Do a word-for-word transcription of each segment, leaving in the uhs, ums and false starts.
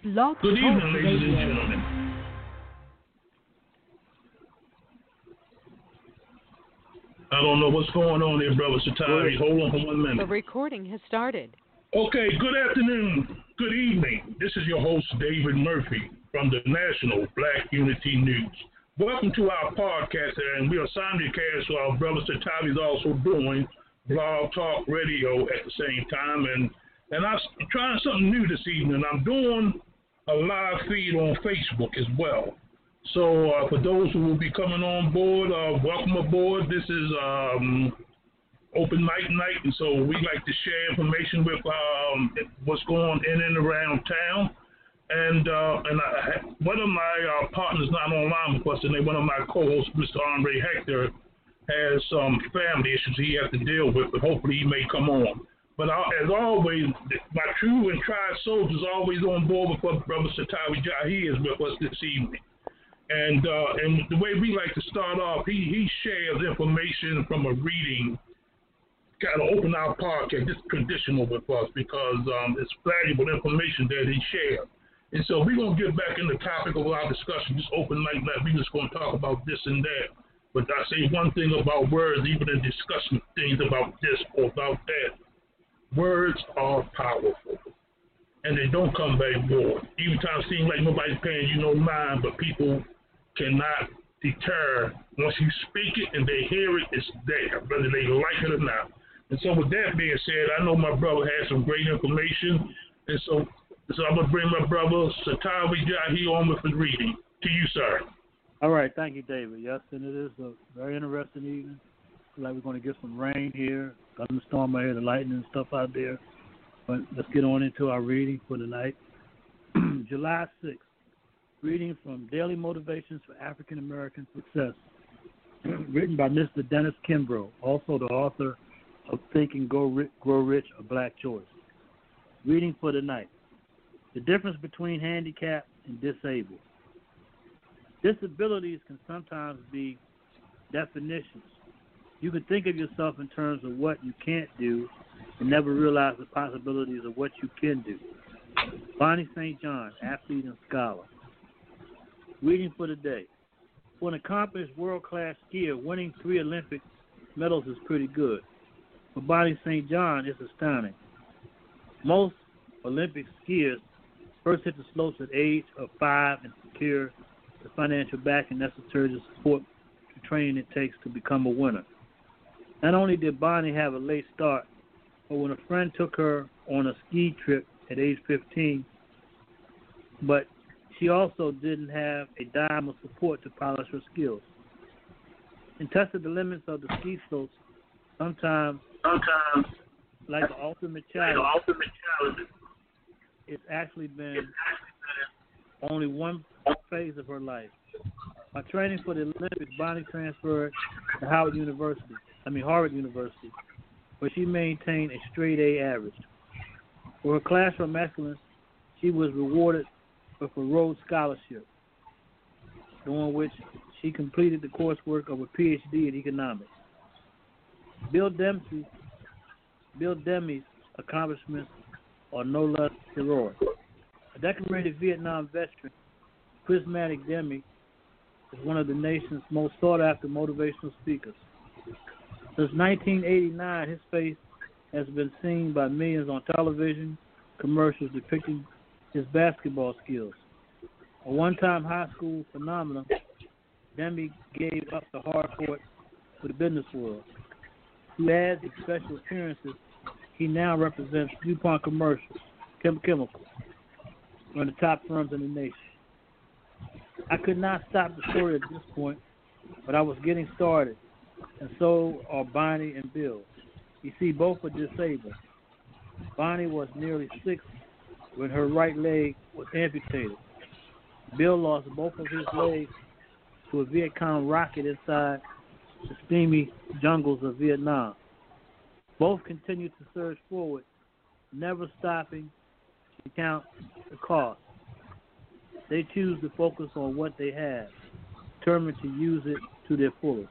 Blog Good Talk evening, ladies and Radio. gentlemen. I don't know what's going on there, Brother Satari. Hold on for one The minute. recording has started. Okay, good afternoon, good evening. This is your host, David Murphy, from the National Black Unity News. Welcome to our podcast, and we are simulcast, so our brother Satari is also doing Blog Talk Radio at the same time. And, and I'm trying something new this evening. I'm doing a live feed on Facebook as well. So uh, for those who will be coming on board, uh, welcome aboard. This is um, open mic night, and so we like to share information with um, what's going on in and around town. And uh, and I, one of my uh, partners not online with us, and one of my co-hosts, Mister Andre Hector, has some family issues he has to deal with, but hopefully he may come on. But I, as always, my true and tried soldiers always on board with us. Brother Satawi Jahi is with us this evening. And uh, and the way we like to start off, he, he shares information from a reading, kind of open our podcast. It's traditional with us because um, it's valuable information that he shared. And so we're going to get back in the topic of our discussion, just open like that. We're just going to talk about this and that. But I say one thing about words, even in discussing things about this or about that, words are powerful. And they don't come back bored. Even times it seems like nobody's paying you no mind, but people cannot deter. Once you speak it and they hear it, it's there, whether they like it or not. And so with that being said, I know my brother has some great information. And so, so I'm going to bring my brother Satawi Jahi on with his reading. To you, sir. All right, thank you, David. Yes, and it is a very interesting evening. Feel like we're going to get some rain here, thunderstorm out here, the lightning and stuff out there. But let's get on into our reading for tonight. July sixth, reading from Daily Motivations for African American Success, written by Mister Dennis Kimbrough, also the author of Think and Grow Rich, Grow Rich, A Black Choice. Reading for tonight. The difference between handicapped and disabled. Disabilities can sometimes be definitions. You can think of yourself in terms of what you can't do and never realize the possibilities of what you can do. Bonnie Saint John, athlete and scholar. Reading for the day. For an accomplished world-class skier, winning three Olympic medals is pretty good. For Bonnie Saint John, it's astounding. Most Olympic skiers first hit the slopes at the age of five and secure the financial backing necessary to support the training it takes to become a winner. Not only did Bonnie have a late start, but when a friend took her on a ski trip at age fifteen, but she also didn't have a dime of support to polish her skills. And tested the limits of the ski slopes, sometimes, sometimes like the ultimate challenge, like the ultimate challenge, it's actually been only one phase of her life. By training for the Olympics, Bonnie transferred to Howard University, I mean Harvard University, where she maintained a straight A average. For her classroom excellence, she was rewarded with a Rhodes Scholarship, during which she completed the coursework of a P H D in economics. Bill Dempsey, Bill Demi's accomplishments are no less heroic. A decorated Vietnam veteran, Prismatic Demi, is one of the nation's most sought-after motivational speakers. Since nineteen eighty-nine, his face has been seen by millions on television, commercials depicting his basketball skills. A one-time high school phenomenon, Demi gave up the hard court for the business world. Through ads and special appearances, he now represents DuPont commercials, Chem Chemicals, one of the top firms in the nation. I could not stop the story at this point, but I was getting started, and so are Bonnie and Bill. You see, both are disabled. Bonnie was nearly six when her right leg was amputated. Bill lost both of his legs to a Viet Cong rocket inside the steamy jungles of Vietnam. Both continued to surge forward, never stopping to count the cost. They choose to focus on what they have, determined to use it to their fullest.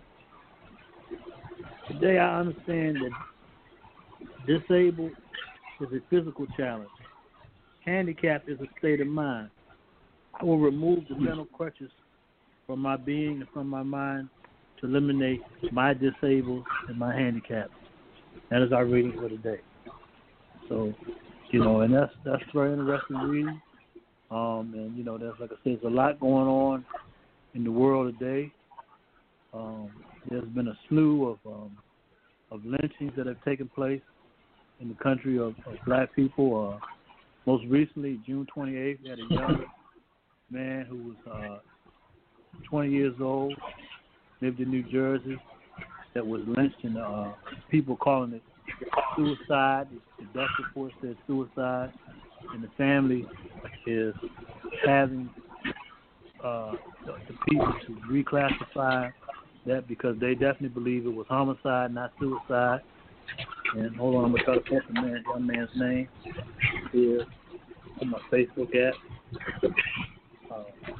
Today I understand that disabled is a physical challenge. Handicap is a state of mind. I will remove the mental crutches from my being and from my mind to eliminate my disabled and my handicap. That is our reading for today. So, you know, and that's that's very interesting reading. Um, and, you know, that's, like I said, there's a lot going on in the world today. Um, there's been a slew of um, of lynchings that have taken place in the country of, of black people. Uh, most recently, June twenty-eighth, we had a young man who was uh, twenty years old, lived in New Jersey, that was lynched, and uh, people calling it suicide. The death report said suicide, and the family is having uh, the, the people to reclassify that because they definitely believe it was homicide, not suicide. And hold on, I'm gonna try to put the man, young man's name here on my Facebook app. Uh,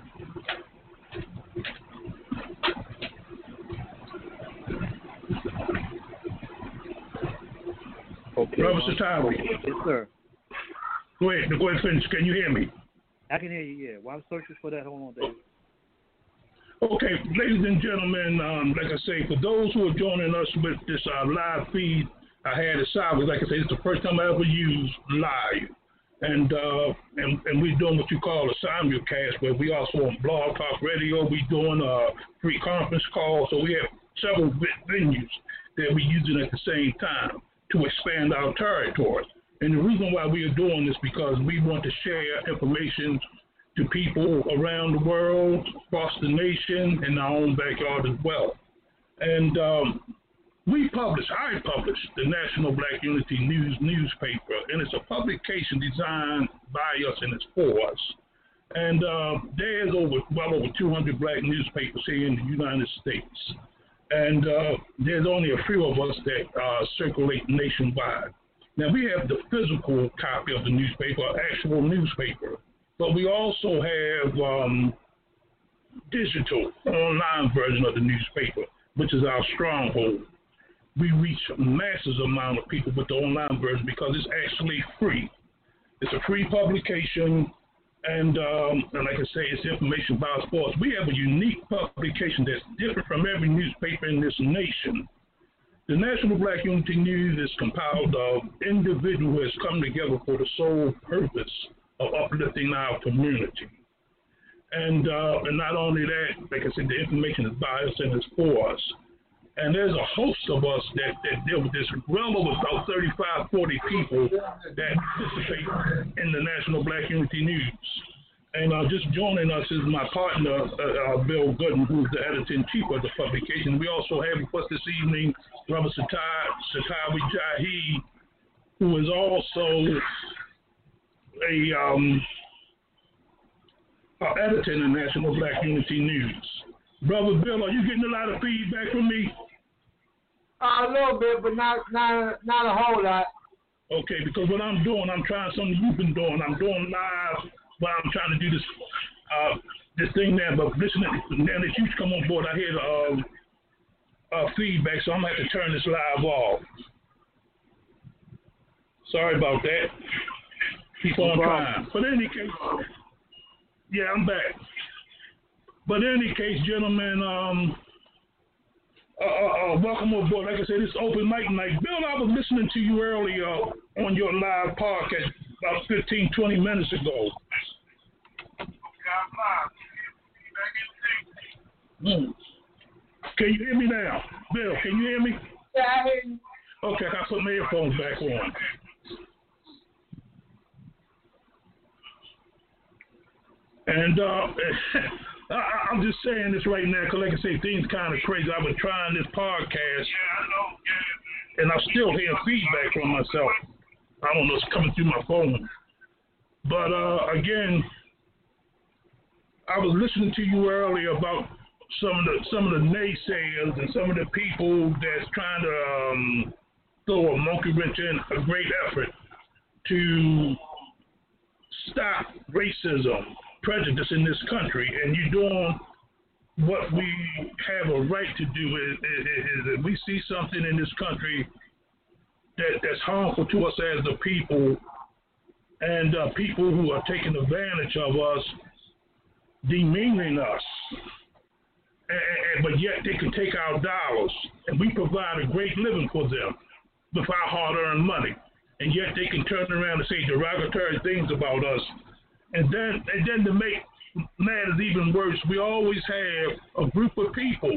okay. Brother Satawi. Yes, sir. Go ahead. Go ahead and finish. Can you hear me? I can hear you. Yeah. While I'm searching for that, hold on, David. Okay, ladies and gentlemen, um, like I say, for those who are joining us with this uh, live feed, I had it sideways. Like I say, it's the first time I ever used live. And uh, and, and we're doing what you call a simulcast, where we also on Blog Talk Radio. We're doing a free conference call. So we have several venues that we're using at the same time to expand our territory. And the reason why we are doing this because we want to share information to people around the world, across the nation, in our own backyard as well. And um, we publish, I publish the National Black Unity News newspaper, and it's a publication designed by us and it's for us. And uh, there's over well over two hundred black newspapers here in the United States. And uh, there's only a few of us that uh, circulate nationwide. Now, we have the physical copy of the newspaper, actual newspaper, but we also have um, digital, online version of the newspaper, which is our stronghold. We reach massive amount of people with the online version because it's actually free. It's a free publication, and, um, and like I say, it's information about sports. We have a unique publication that's different from every newspaper in this nation. The National Black Unity News is compiled of individuals who has come together for the sole purpose of uplifting our community. And, uh, and not only that, like I said, the information is by us and it's for us. And there's a host of us that, that deal with this, well over about thirty-five, forty people that participate in the National Black Unity News. And uh, just joining us is my partner, uh, uh, Bill Gooden, who's the editor-in-chief of the publication. We also have with us this evening Brother Satawi Jahi, who is also a um, uh, editor in the National Black Unity News. Brother Bill, are you getting a lot of feedback from me? Uh, a little bit, but not not not a whole lot. Okay, because what I'm doing, I'm trying something you've been doing. I'm doing live while I'm trying to do this uh, this thing there. But listening, now that you come on board, I hear the uh, uh, feedback, so I'm going to have to turn this live off. Sorry about that. Keep on trying. But in any case, yeah, I'm back. But in any case, gentlemen, um, uh, uh, welcome aboard. Like I said, it's open mic night. Bill, I was listening to you earlier on your live podcast about fifteen, twenty minutes ago. Hmm. Can you hear me now? Bill, can you hear me? Yeah, I hear you. Okay, I put my earphones back on. And uh, I, I'm just saying this right now because, like I say, things kind of crazy. I've been trying this podcast, yeah, I know, yeah, and I'm still hearing feedback from myself. I don't know, it's coming through my phone. But uh, again, I was listening to you earlier about some of the some of the naysayers and some of the people that's trying to um, throw a monkey wrench in a great effort to stop racism, prejudice in this country, and you're doing what we have a right to do. Is, is, is if we see something in this country that, that's harmful to us as the people, and uh, people who are taking advantage of us, demeaning us, and, and, but yet they can take our dollars, and we provide a great living for them with our hard-earned money, and yet they can turn around and say derogatory things about us, and then and then to make matters even worse, we always have a group of people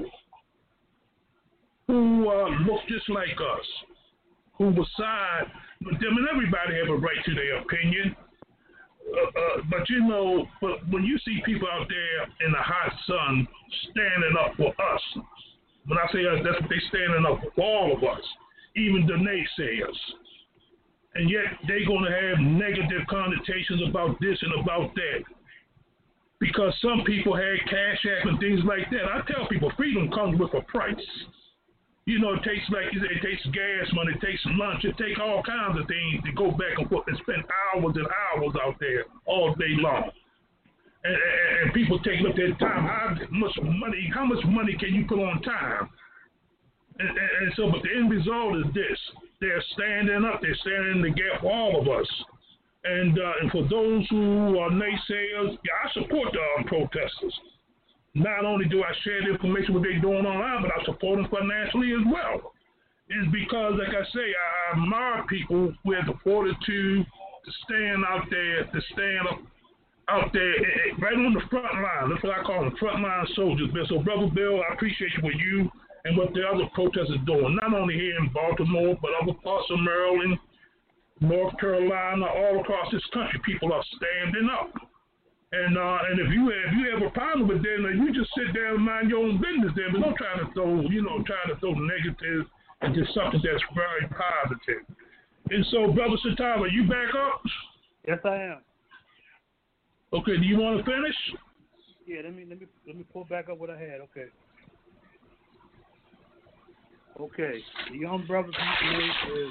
who uh, look just like us, who will side with them, and everybody have a right to their opinion. Uh, uh, but you know, but when you see people out there in the hot sun standing up for us, when I say us, that's what they're standing up for all of us, even the naysayers. And yet they're going to have negative connotations about this and about that. Because some people had Cash App and things like that. I tell people, freedom comes with a price. You know, it takes like it takes gas money, it takes lunch, it takes all kinds of things to go back and forth and spend hours and hours out there all day long. And, and, and people take look at time. How much money? How much money can you put on time? And, and, and so, but the end result is this: they're standing up, they're standing in the gap for all of us. And, uh, and for those who are naysayers, yeah, I support the um, protesters. Not only do I share the information what they're doing online, but I support them financially as well. It's because, like I say, I admire people who have the fortitude to stand out there, to stand up out there right on the front line. That's what I call them, frontline soldiers. So, Brother Bill, I appreciate what you and what the other protesters are doing, not only here in Baltimore, but other parts of Maryland, North Carolina, all across this country. People are standing up. And uh, and if you if you have a problem with them, you just sit down and mind your own business there. But don't try to throw, you know, try to throw negative into something that's very positive. And so, Brother Satava, you back up? Yes, I am. Okay. Do you want to finish? Yeah. Let me let me let me pull back up what I had. Okay. Okay. The young brother's name is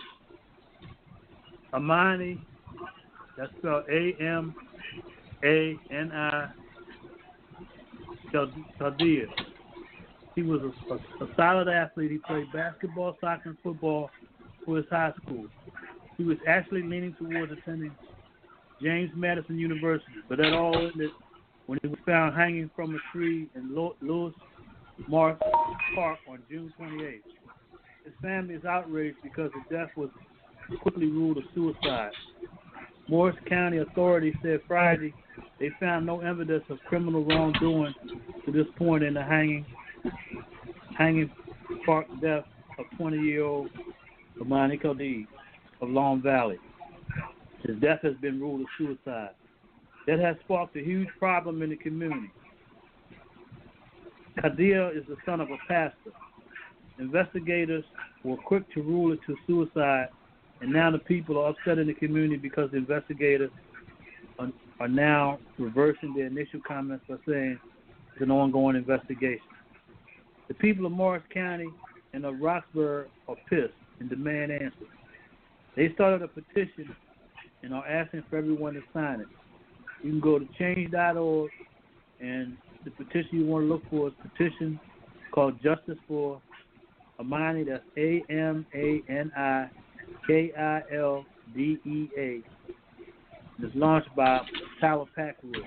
Amani. That's spelled A M A N I Chaldia. He was a, a, a solid athlete. He played basketball, soccer, and football for his high school. He was actually leaning towards attending James Madison University, but that all ended when he was found hanging from a tree in Lewis Morris Park on June twenty-eighth. His family is outraged because the death was quickly ruled a suicide. Morris County authorities said Friday they found no evidence of criminal wrongdoing to this point in the hanging hanging park death of twenty-year-old Amani Chaldia of Long Valley. His death has been ruled a suicide. That has sparked a huge problem in the community. Chaldia is the son of a pastor. Investigators were quick to rule it to suicide, and now the people are upset in the community because the investigators are, are now reversing their initial comments by saying it's an ongoing investigation. The people of Morris County and of Roxbury are pissed and demand answers. They started a petition and are asking for everyone to sign it. You can go to change dot org, and the petition you want to look for is petition called Justice for Amani. That's A M A N I K I L D E A. It's launched by Tyler Packwood.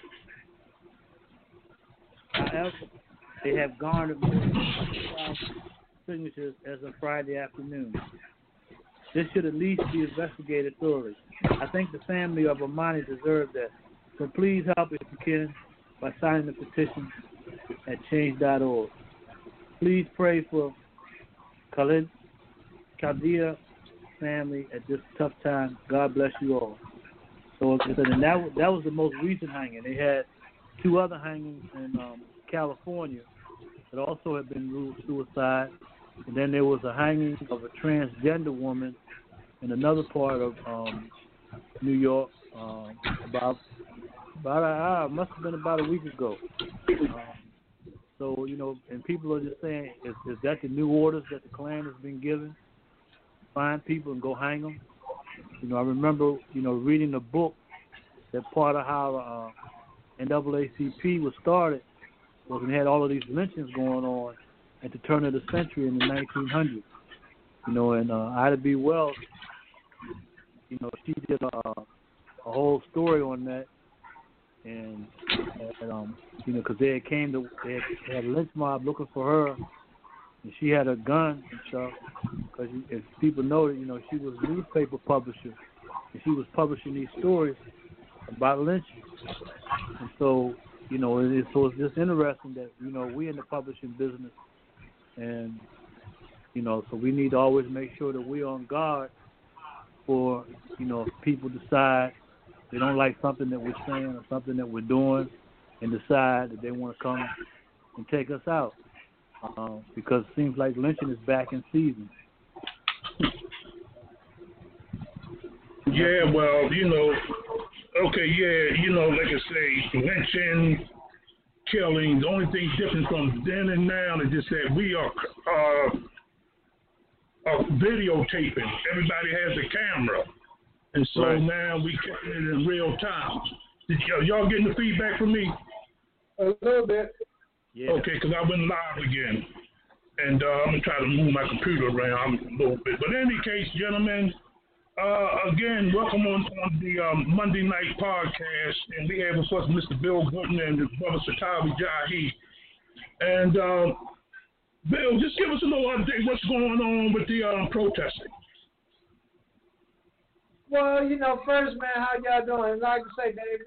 However, they have garnered more than one thousand signatures as of Friday afternoon. This should at least be investigated thoroughly. I think the family of Amani deserves that. So please help if you can by signing the petition at change dot org. Please pray for Khalid Chaldia family at this tough time. God bless you all. So and that, that was the most recent hanging. They had two other hangings in um, California that also had been ruled suicide. And then there was a hanging of a transgender woman in another part of um, New York um, about about a, uh, must have been about a week ago. Um, so you know, and people are just saying, is, is that the new orders that the Klan has been given? Find people and go hang them. You know, I remember you know reading the book that part of how uh, N double A C P was started was when they had all of these lynchings going on at the turn of the century in the nineteen hundreds. You know, and uh, Ida B. Wells, you know, she did a, a whole story on that, and, and um, you know, because they had came to they had, they had a lynch mob looking for her, and she had a gun and stuff. Because if people know that, you know, she was a newspaper publisher, and she was publishing these stories about lynching, and so you know, it, so it's just interesting that you know we in the publishing business, and you know, so we need to always make sure that we're on guard for, you know, if people decide they don't like something that we're saying or something that we're doing and decide that they want to come and take us out. Um, because it seems like lynching is back in season. Yeah, well, you know, okay, yeah, you know, like I say, lynching, killing, the only thing different from then and now is just that we are uh, uh, videotaping. Everybody has a camera. And so right. now we catching it in real time. Did y- y'all getting the feedback from me? A little bit. Yeah. Okay, because I went live again. And uh, I'm going to try to move my computer around a little bit. But in any case, gentlemen, uh, again, welcome on, on the um, Monday night podcast. And we have with us Mister Bill Gooden and his brother Satawi Jahi. And uh, Bill, just give us a little update. What's going on with the um, protesting? Well, you know, first, man, how y'all doing? Like I say, David,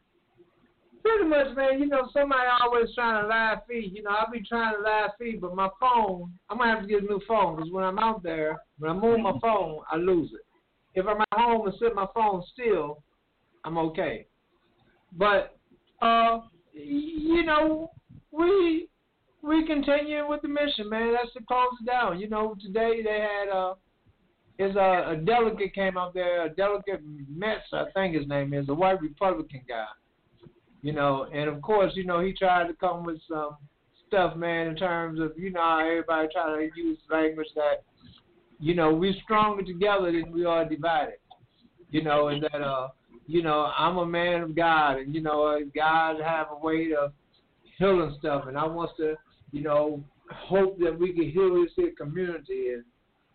pretty much, man, you know, somebody always trying to live feed. You know, I'll be trying to live feed, but my phone, I'm going to have to get a new phone because when I'm out there, when I move my phone, I lose it. If I'm at home and sit my phone still, I'm okay. But, uh, you know, we we continue with the mission, man. That's to close it down. You know, today they had uh, is a, a delegate came out there, a delegate Metz, I think his name is, a white Republican guy. You know, and of course, you know, he tried to come with some stuff, man, in terms of, you know, how everybody try to use language that, you know, we're stronger together than we are divided. You know, and that, uh, you know, I'm a man of God, and, you know, God have a way of healing stuff, and I want to, you know, hope that we can heal this here community. And,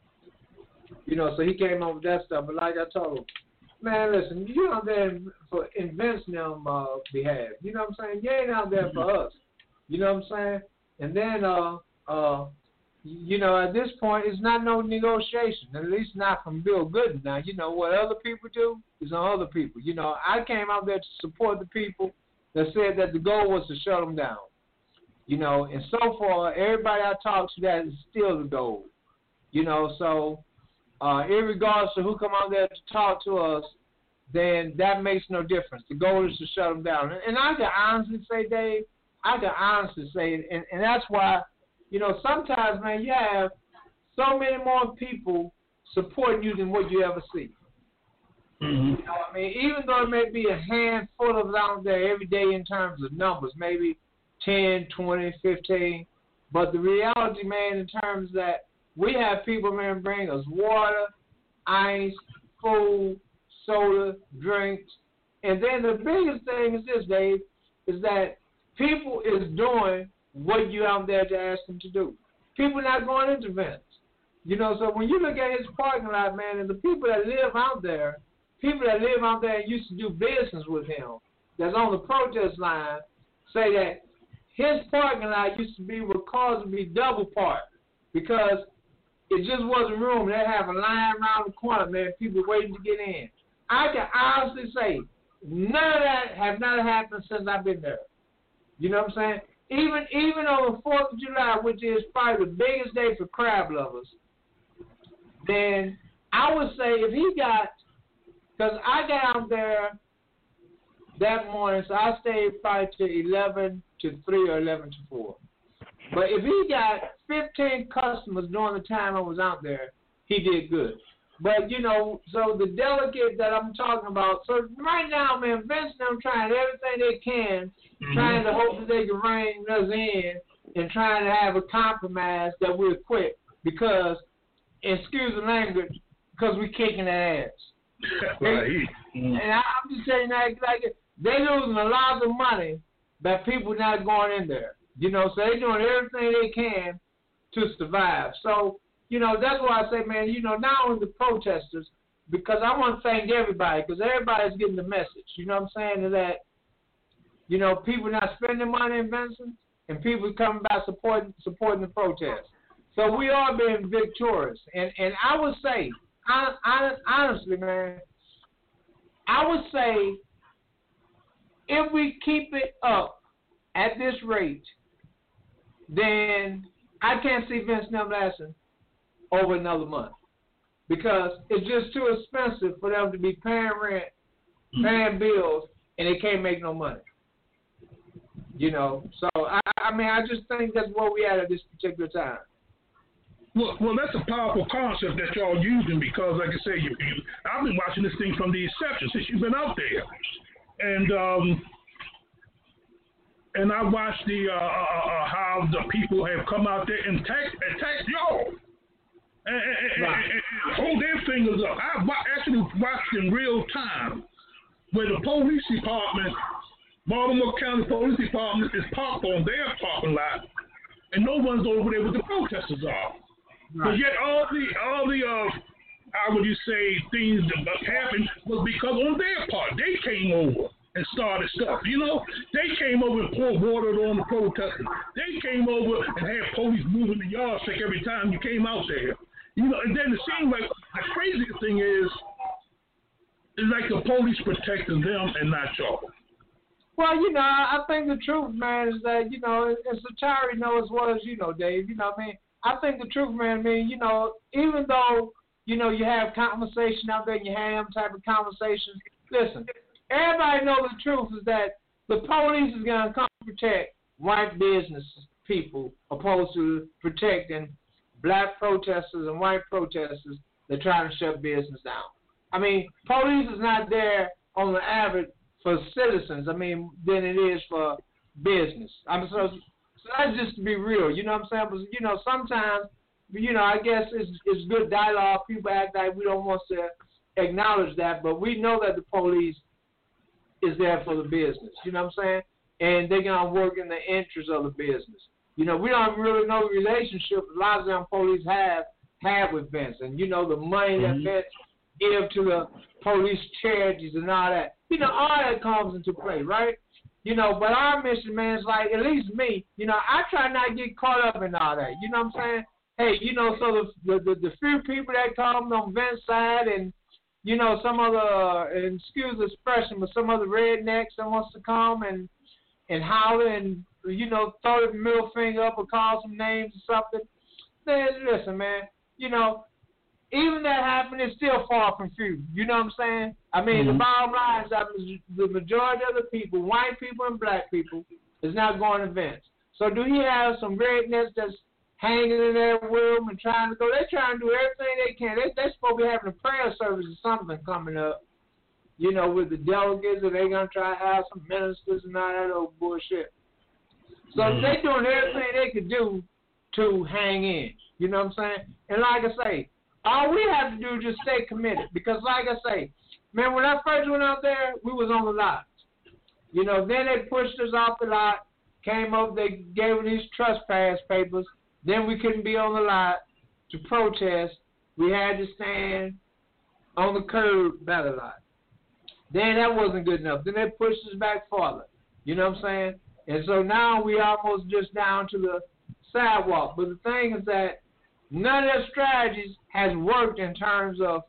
you know, so he came up with that stuff. But like I told him, man, listen, you're out there for Vince's uh, behalf. You know what I'm saying? You ain't out there for us. You know what I'm saying? And then, uh, uh, you know, at this point, it's not no negotiation, at least not from Bill Gooden. Now, you know, what other people do is on other people. You know, I came out there to support the people that said that the goal was to shut them down. You know, and so far, everybody I talked to, that is still the goal. You know, so uh, irregardless of who come out there to talk to us, then that makes no difference. The goal is to shut them down. And, and I can honestly say, Dave, I can honestly say, and, and that's why, you know, sometimes, man, you have so many more people supporting you than what you ever see. Mm-hmm. You know what I mean? Even though it may be a handful of us out there every day in terms of numbers, maybe ten, twenty, fifteen, but the reality, man, in terms that we have people, man, bring us water, ice, food, soda, drinks, and then the biggest thing is this, Dave, is that people is doing what you out there to ask them to do. People not going into events. You know, so when you look at his parking lot, man, and the people that live out there, people that live out there and used to do business with him, that's on the protest line, say that his parking lot used to be what caused to be double parked because it just wasn't room. They have a line around the corner, man, people waiting to get in. I can honestly say none of that has not happened since I've been there. You know what I'm saying? Even even on the fourth of July, which is probably the biggest day for crab lovers, then I would say if he got, because I got out there that morning, so I stayed probably to eleven to three or eleven to four. But if he got fifteen customers during the time I was out there, he did good. But, you know, so the delegate that I'm talking about, so right now, man, Vince and them trying everything they can, mm-hmm. trying to hope that they can rein us in and trying to have a compromise that we'll quit because, excuse the language, because we're kicking their ass. Right. And, and I'm just saying that like they're losing a lot of money by people not going in there. You know, so they're doing everything they can to survive. So, you know, that's why I say, man, you know, not only the protesters, because I want to thank everybody, because everybody's getting the message. You know what I'm saying? That, you know, people not spending money in Vincent, and people coming by supporting supporting the protest. So we are being victorious. And and I would say, I, I, honestly, man, I would say if we keep it up at this rate, then I can't see Vince Never lasting over another month, because it's just too expensive for them to be paying rent, paying bills, and they can't make no money. You know, so I, I mean, I just think that's where we at at this particular time. Well, well, that's a powerful concept that y'all using, because, like I say, you, you, I've been watching this thing from the inception since you've been out there, and um, and I watched the uh, uh, how the people have come out there and attacked attacked y'all, and, and, right. and, and hold their fingers up. I actually watched in real time where the police department, Baltimore County Police Department, is parked on their parking lot, and no one's over there with the protesters are. Right. But yet all the all the uh, how would you say things that happened was because on their part they came over and started stuff. You know, they came over and poured water on the protesters. They came over and had police moving the yardstick every time you came out there. You know, and then it seemed like the craziest thing is, it's like the police protecting them and not y'all. Well, you know, I think the truth, man, is that, you know, as Satari knows as well as you know, Dave, you know what I mean? I think the truth, man, I mean, you know, even though, you know, you have conversation out there and you have them type of conversations, listen, everybody knows the truth is that the police is going to come protect white business people opposed to protecting black protesters and white protesters that are trying to shut business down. I mean, police is not there on the average for citizens, I mean, than it is for business. I mean, so, so that's just to be real, you know what I'm saying? But, you know, sometimes, you know, I guess it's, it's good dialogue. People act like we don't want to acknowledge that, but we know that the police is there for the business, you know what I'm saying? And they're going to work in the interest of the business. You know, we don't really know the relationship a lot of them police have have with Vince. And, you know, the money mm-hmm. that Vince give to the police charities and all that. You know, all that comes into play, right? You know, but our mission, man, is like, at least me, you know, I try not to get caught up in all that. You know what I'm saying? Hey, you know, so the the, the, the few people that come on Vince's side and, you know, some other, uh, and excuse the expression, but some other rednecks that wants to come and, and holler and, you know, throw the middle finger up or call some names or something. Then, listen, man, you know, even that happened, it's still far from few. You know what I'm saying? I mean, mm-hmm. the bottom line is that the majority of the people, white people and black people, is not going to events. So do he have some rednecks that's hanging in there with him and trying to go? They're trying to do everything they can. They, they're supposed to be having a prayer service or something coming up, you know, with the delegates, and they're going to try to have some ministers and all that old bullshit. So mm-hmm. they're doing everything they could do to hang in. You know what I'm saying? And like I say, all we have to do is just stay committed. Because like I say, man, when I first went out there, we was on the lot. You know, then they pushed us off the lot, came up, they gave us these trespass papers. Then we couldn't be on the lot to protest. We had to stand on the curb by the lot. Then that wasn't good enough. Then they pushed us back farther. You know what I'm saying? And so now we almost just down to the sidewalk. But the thing is that none of their strategies has worked in terms of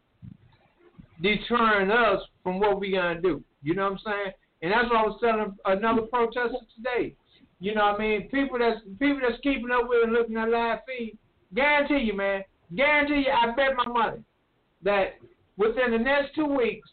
deterring us from what we're going to do. You know what I'm saying? And that's what I was telling another protester today. You know what I mean? People that's people that's keeping up with and looking at live feed, guarantee you, man, guarantee you, I bet my money that within the next two weeks,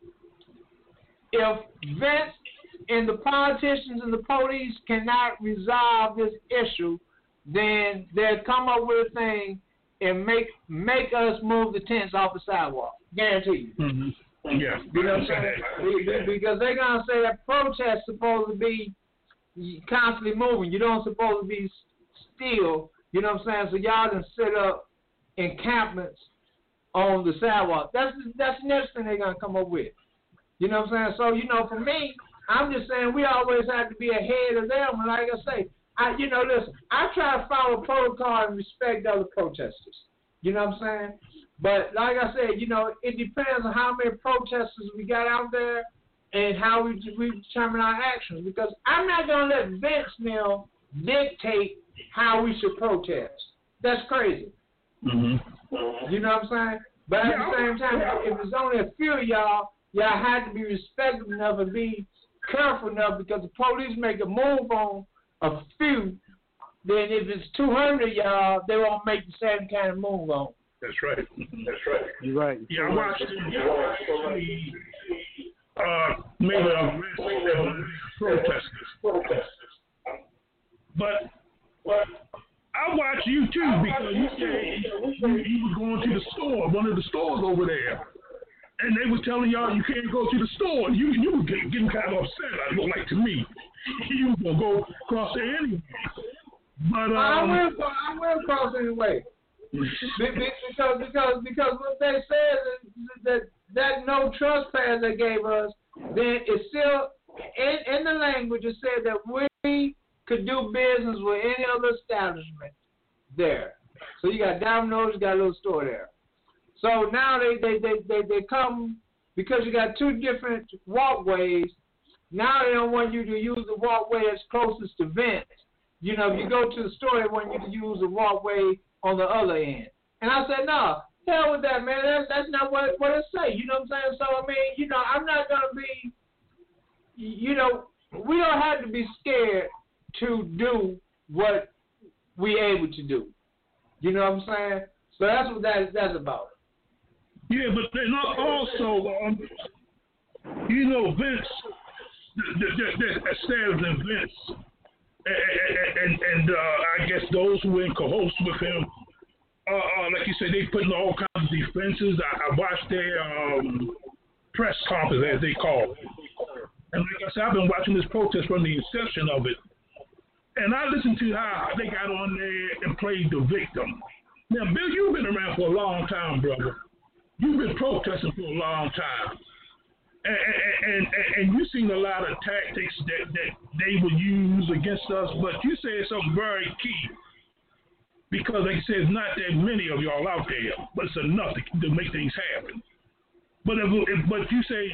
if Vince and the politicians and the police cannot resolve this issue, then they'll come up with a thing and make make us move the tents off the sidewalk. Guarantee you. Mm-hmm. Yeah. You know what I'm saying? Because they're going to say that protest's supposed to be constantly moving. You don't supposed to be still. You know what I'm saying? So y'all can set up encampments on the sidewalk. That's that's the next thing they're going to come up with. You know what I'm saying? So, you know, for me, I'm just saying we always have to be ahead of them. And like I say, I, you know, listen, I try to follow protocol and respect other protesters. You know what I'm saying? But like I said, you know, it depends on how many protesters we got out there and how we, we determine our actions. Because I'm not going to let Vince Neil dictate how we should protest. That's crazy. Mm-hmm. You know what I'm saying? But at yeah, the same time, if it's only a few of y'all, y'all have to be respectful enough and be careful enough, because the police make a move on a few, then if it's two hundred of y'all, they won't make the same kind of move on. That's right. That's right. You're right. Yeah, I watched the uh, maybe arrest protesters. But, but I watched you too, because you said you, you was going to the store, one of the stores over there, and they was telling y'all you can't go to the store. You you were getting, getting kind of upset. I look like to me, you was gonna go across there anyway. But um, I will I will cross anyway. because because because what they said is that that no trespass they gave us, then it's still in, in the language it said that we could do business with any other establishment there. So you got Domino's, you got a little store there. So now they they, they, they, they come, because you got two different walkways, now they don't want you to use the walkway that's closest to Vince. You know, if you go to the store, they want you to use the walkway on the other end. And I said, no, hell with that, man. That's, that's not what, what it say. You know what I'm saying? So, I mean, you know, I'm not going to be, you know, we don't have to be scared to do what we able to do. You know what I'm saying? So that's what that, that's about. Yeah, but then also, um, you know, Vince, the, the, the, the establishment Vince, and, and, and uh, I guess those who were in cohost with him, uh, uh, like you said, they put in all kinds of defenses. I, I watched their um, press conference, as they call it. And like I said, I've been watching this protest from the inception of it. And I listened to how they got on there and played the victim. Now, Bill, you've been around for a long time, brother. You've been protesting for a long time. And, and, and, and you've seen a lot of tactics that, that they will use against us, but you said something very key. Because, like I said, it's not that many of y'all out there, but it's enough to, to make things happen. But if, if, but you say,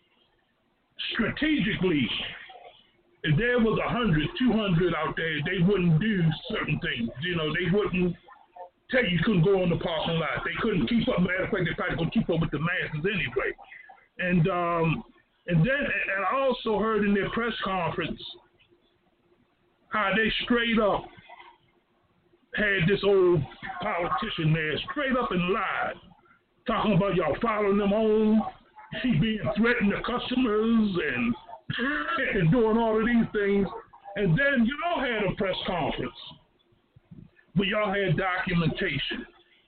strategically, if there was one hundred, two hundred out there, they wouldn't do certain things. You know, they wouldn't tell you you couldn't go in the parking lot. They couldn't keep up. Matter of fact, they probably couldn't keep up with the masses anyway. And um, and then and I also heard in their press conference how they straight up had this old politician there straight up and lied, talking about y'all following them home, she being threatening the customers and and doing all of these things. And then y'all had a press conference, but y'all had documentation.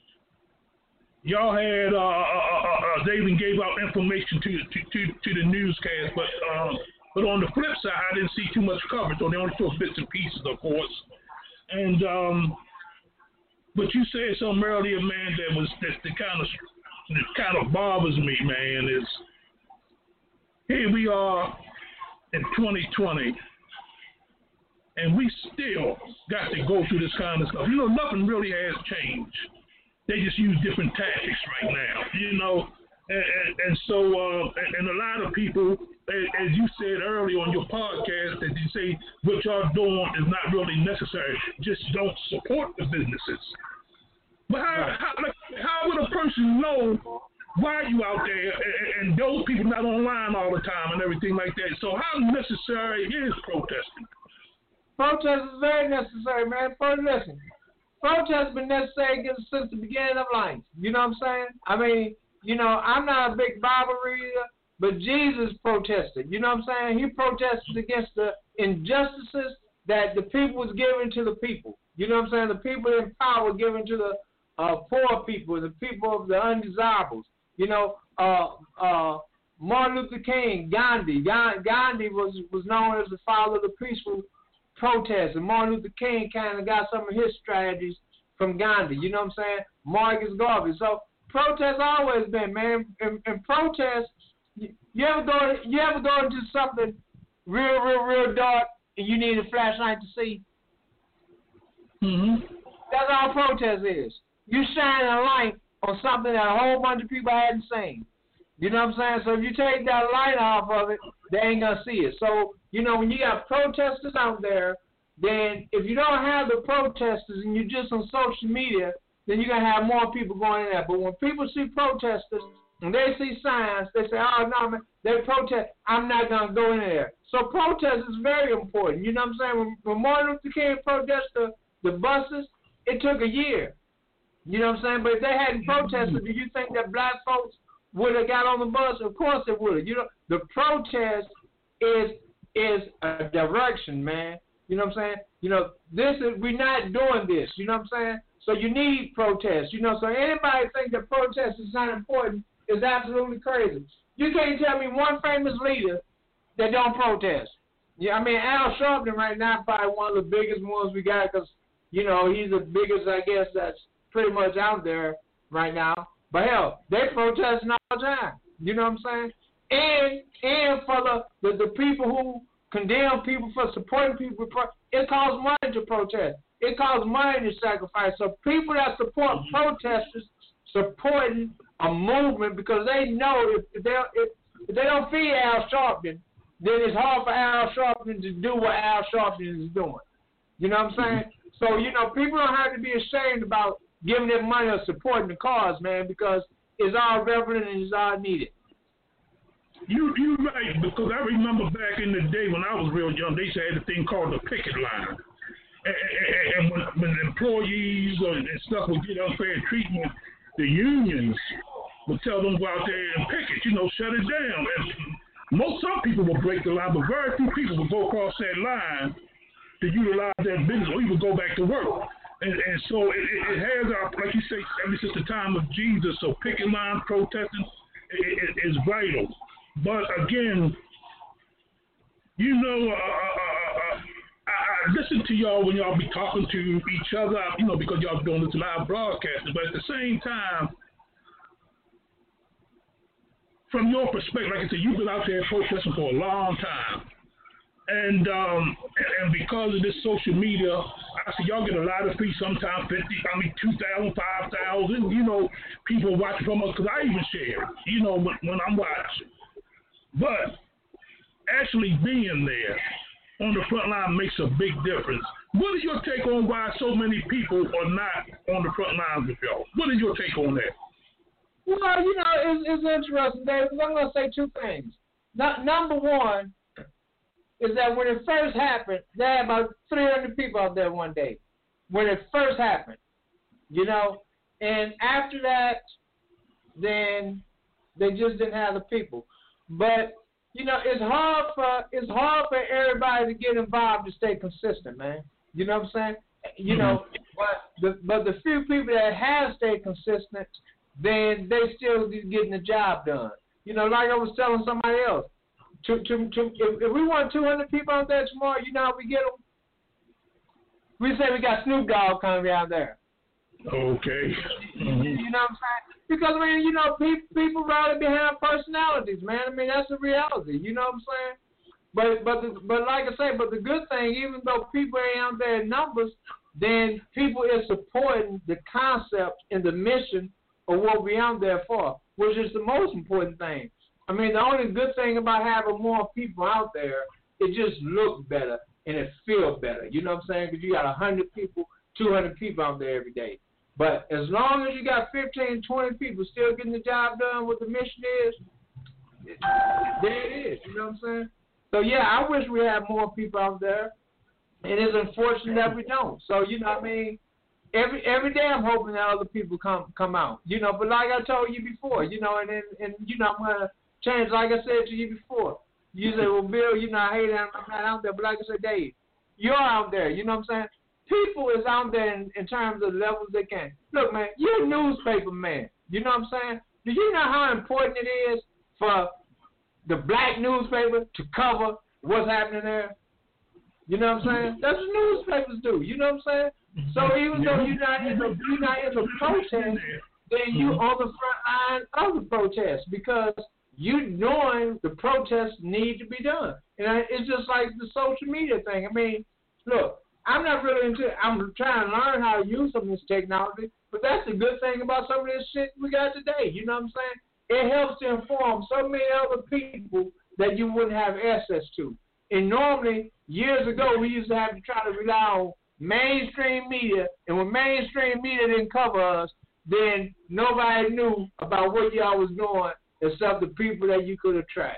Y'all had, uh, uh, uh, they even gave out information to to, to, to the newscast, but um, but on the flip side, I didn't see too much coverage, so they only showed bits and pieces, of course. And um, but you said something earlier, man, that was that, that kind of that kind of bothers me, man. Is here we are in twenty twenty, and we still got to go through this kind of stuff. You know, nothing really has changed. They just use different tactics right now, you know. And, and, and so, uh, and, and a lot of people, as you said earlier on your podcast, that you say what y'all doing is not really necessary. Just don't support the businesses. But how, how, like, how would a person know why you out there and, and those people not online all the time and everything like that? So how necessary is protesting? Protest is very necessary, man. For listen. Protest has been necessary since the beginning of life. You know what I'm saying? I mean, you know, I'm not a big Bible reader, but Jesus protested. You know what I'm saying? He protested against the injustices that the people was giving to the people. You know what I'm saying? The people in power were given to the uh, poor people, the people of the undesirables. You know, uh, uh, Martin Luther King, Gandhi. Gandhi was, was known as the father of the peaceful protest, and Martin Luther King kind of got some of his strategies from Gandhi. You know what I'm saying? Marcus Garvey. So protest always been, man. And, and protest, you, you ever go, you ever go into something real, real, real dark, and you need a flashlight to see? Mm-hmm. That's all protest is. You shine a light on something that a whole bunch of people hadn't seen. You know what I'm saying? So if you take that light off of it, they ain't going to see it. So, you know, when you got protesters out there, then if you don't have the protesters and you're just on social media, then you're going to have more people going in there. But when people see protesters and they see signs, they say, oh, no, man, they protest. I'm not going to go in there. So protest is very important. You know what I'm saying? When, when Martin Luther King protested the, the buses, it took a year. You know what I'm saying? But if they hadn't protested, do you think that black folks would have got on the bus? Of course it would have. You know, the protest is is a direction, man. You know what I'm saying? You know, this is, we're not doing this. You know what I'm saying? So you need protest. You know, so anybody think that protest is not important is absolutely crazy. You can't tell me one famous leader that don't protest. Yeah, I mean, Al Sharpton right now probably one of the biggest ones we got because, you know, he's the biggest, I guess, that's pretty much out there right now. But hell, they protesting all the time. You know what I'm saying? And and for the, the, the people who condemn people for supporting people, it costs money to protest. It costs money to sacrifice. So people that support protesters supporting a movement because they know if they if, if they don't feed Al Sharpton, then it's hard for Al Sharpton to do what Al Sharpton is doing. You know what I'm saying? So, you know, people don't have to be ashamed about giving them money or supporting the cause, man, because it's all relevant and it's all needed. You you right, because I remember back in the day when I was real young, they used to have a thing called the picket line. And, and, and when, when employees or, and stuff would get unfair treatment, the unions would tell them to go out there and picket, you know, shut it down. And most some people would break the line, but very few people would go across that line to utilize their business or even go back to work. And, and so it, it has, our, like you say, ever since the time of Jesus, so picket line protesting is it, vital. But again, you know, uh, uh, uh, I, I listen to y'all when y'all be talking to each other, you know, because y'all doing this live broadcasting. But at the same time, from your perspective, like I said, you've been out there protesting for a long time. And um, and because of this social media, I see y'all get a lot of fees, sometimes fifty, I mean two thousand, five thousand. You know, people watching from us because I even share it, you know, when, when I'm watching. But actually being there on the front line makes a big difference. What is your take on why so many people are not on the front lines with y'all? What is your take on that? Well, you know, it's, it's interesting, Dave, because I'm going to say two things. No, number one is that when it first happened, there had about three hundred people out there one day. When it first happened, you know, and after that, then they just didn't have the people. But, you know, it's hard for it's hard for everybody to get involved to stay consistent, man. You know what I'm saying? You know, but the but the few people that have stayed consistent, then they still be getting the job done. You know, like I was telling somebody else, to, to, to, if, if we want two hundred people out there tomorrow, you know how we get them? We say we got Snoop Dogg coming out there. Okay. Mm-hmm. You know what I'm saying? Because, I mean, you know, people, people rally behind personalities, man. I mean, that's the reality. You know what I'm saying? But, but, the, but like I say, but the good thing, even though people ain't out there in numbers, then people is supporting the concept and the mission of what we're out there for, which is the most important thing. I mean, the only good thing about having more people out there, it just looks better and it feels better. You know what I'm saying? Because you got one hundred people, two hundred people out there every day. But as long as you got fifteen, twenty people still getting the job done, what the mission is, there it is. You know what I'm saying? So, yeah, I wish we had more people out there. It is unfortunate that we don't. So, you know what I mean? Every every day I'm hoping that other people come come out. You know, but like I told you before, you know, and, and, and you know, I'm going to change, like I said to you before. You say, well, Bill, you know, I hate it, I'm not out there. But like I said, Dave, you're out there. You know what I'm saying? People is out there in, in terms of the levels they can. Look, man, you're a newspaper man. You know what I'm saying? Do you know how important it is for the black newspaper to cover what's happening there? You know what I'm saying? That's what newspapers do. You know what I'm saying? So even though you're not in the you're not in the protest, then you on the front line of the protest because you knowing the protests need to be done. And it's just like the social media thing. I mean, look, I'm not really into it. I'm trying to learn how to use some of this technology, but that's the good thing about some of this shit we got today. You know what I'm saying? It helps to inform so many other people that you wouldn't have access to. And normally, years ago, we used to have to try to rely on mainstream media, and when mainstream media didn't cover us, then nobody knew about what y'all was doing except the people that you could attract.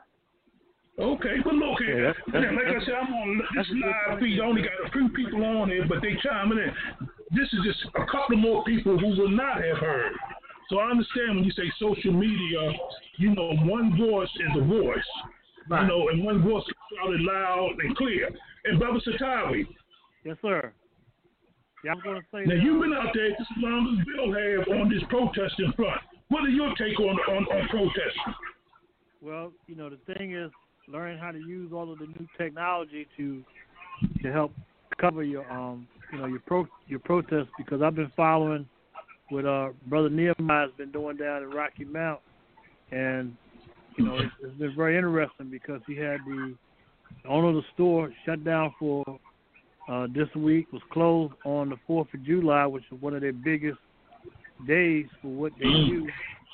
Okay, but look here, yeah, that's, that's, like I said, I'm on this live feed. I only got a few people on it, but they chiming in. This is just a couple more people who will not have heard. So I understand when you say social media, you know, one voice is a voice, right. You know, and one voice sounded loud and clear. And Brother Satawi. Yes, sir. Yeah, I'm going to say. Now that, you've been out there just as long as Bill have on this protesting front. What is your take on on, on protesting? Well, you know, the thing is, learning how to use all of the new technology to to help cover your um you know your pro your protests, because I've been following what uh Brother Nehemiah's been doing down in Rocky Mount, and you know it's, it's been very interesting because he had the owner of the store shut down for uh this week, was closed on the fourth of July, which is one of their biggest days for what they do,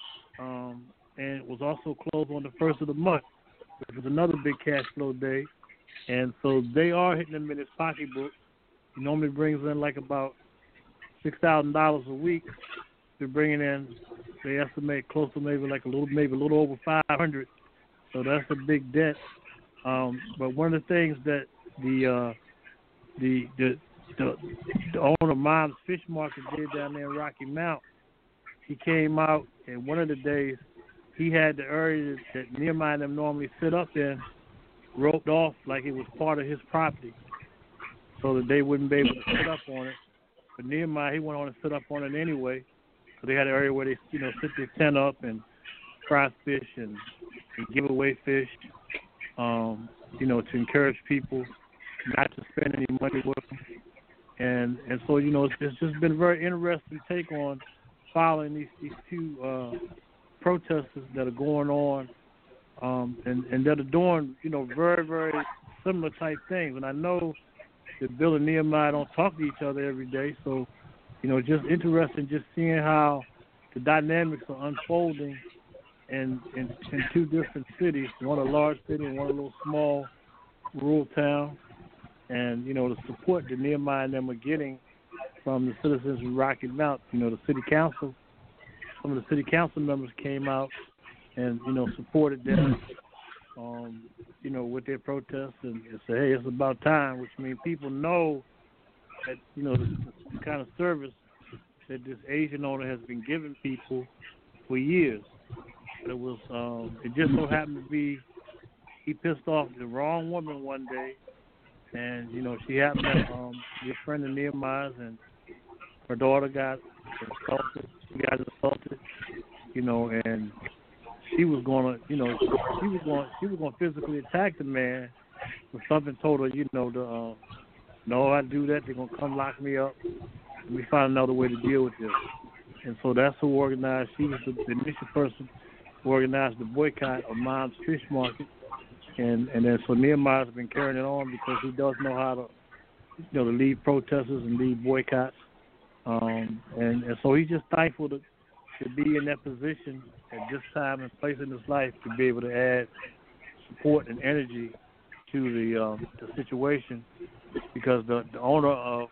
um and it was also closed on the first of the month, which was another big cash flow day. And so they are hitting them in his pocketbook. He normally brings in like about six thousand dollars a week. They're bringing in, they estimate close to maybe like a little, maybe a little over five hundred. So that's a big debt. Um, but one of the things that the uh, the, the the the owner of Mom's Fish Market did down there in Rocky Mount, he came out, and one of the days he had the area that Nehemiah and them normally sit up in roped off like it was part of his property, so that they wouldn't be able to sit up on it. But Nehemiah, he went on to sit up on it anyway. So they had an area where they, you know, sit their tent up and fry fish and, and give away fish, um, you know, to encourage people not to spend any money with them. And and so, you know, it's, it's just been a very interesting take on following these, these two uh, protesters that are going on, um, and, and that are doing, you know, very, very similar type things. And I know that Bill and Nehemiah don't talk to each other every day, so, you know, just interesting just seeing how the dynamics are unfolding in, in, in two different cities, one a large city and one a little small rural town. And, you know, the support that Nehemiah and them are getting from the citizens of Rocky Mount, you know, the city council, some of the city council members came out and, you know, supported them, um, you know, with their protests and, and say, hey, it's about time, which means people know that, you know, the, the kind of service that this Asian owner has been giving people for years. It was, um, it just so happened to be, he pissed off the wrong woman one day, and, you know, she happened to um, be a friend of Nehemiah's, and her daughter got assaulted. She got assaulted, you know, and she was going to, you know, she was going, she was going to physically attack the man. But something told her, you know, to, uh, no, I do that, they're going to come lock me up. And we find another way to deal with this. And so that's who organized. She was the, the initial person who organized the boycott of Mom's Fish Market. And and then so Nehemiah's been carrying it on because he does know how to, you know, to lead protesters and lead boycotts. Um, and, and so he's just thankful to, to be in that position at this time and place in his life to be able to add support and energy to the um, the situation, because the, the owner of,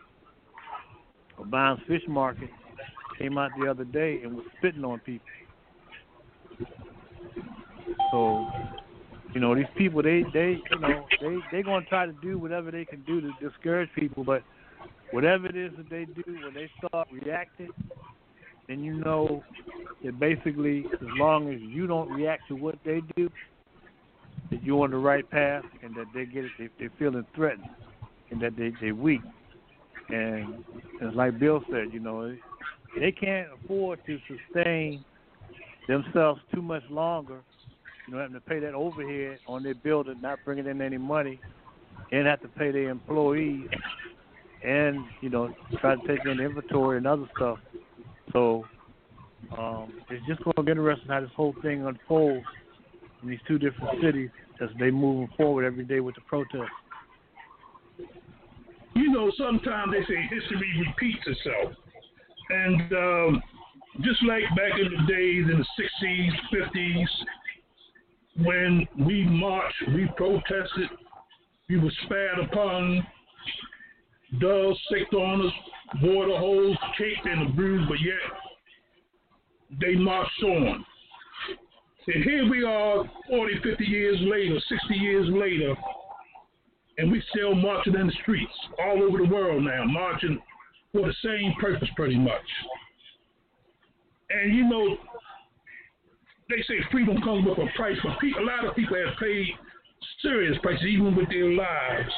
of Mom's Fish Market came out the other day and was spitting on people. So, you know, these people, they, they you know, they, they're going to try to do whatever they can do to discourage people, but whatever it is that they do, when they start reacting, then you know that basically as long as you don't react to what they do, that you're on the right path and that they get it, they, they're feeling threatened and that they, they're weak. And it's like Bill said, you know, they can't afford to sustain themselves too much longer, you know, having to pay that overhead on their building, not bringing in any money, and have to pay their employees, and, you know, try to take in inventory and other stuff. So um, it's just going to be interesting how this whole thing unfolds in these two different cities as they moving forward every day with the protests. you know, sometimes they say history repeats itself. And um, just like back in the days in the sixties, fifties, when we marched, we protested, we were spat upon, doves sicked on us, water holes caked and the bruise, but yet they marched on. And here we are forty, fifty years later, sixty years later, and we still marching in the streets all over the world now, marching for the same purpose pretty much. And you know, they say freedom comes with a price, but people, a lot of people have paid serious prices, even with their lives.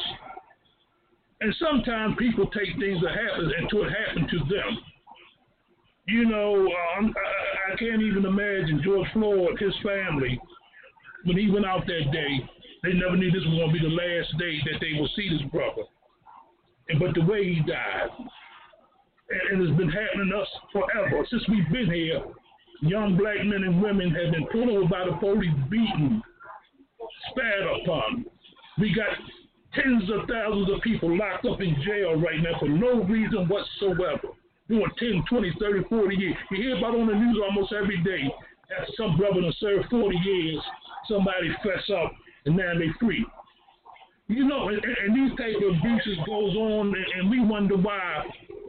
And sometimes people take things that happen until it happened to them. You know, um, I, I can't even imagine George Floyd, his family, when he went out that day, they never knew this was going to be the last day that they will see this brother. And but the way he died, and, and it's been happening to us forever. Since we've been here, young black men and women have been pulled over by the police, beaten, spat upon. We got tens of thousands of people locked up in jail right now for no reason whatsoever. Doing ten, twenty, thirty, forty years. You hear about on the news almost every day. After some brother that served forty years, somebody fess up and now they free. You know, and, and these type of abuses goes on, and, and we wonder why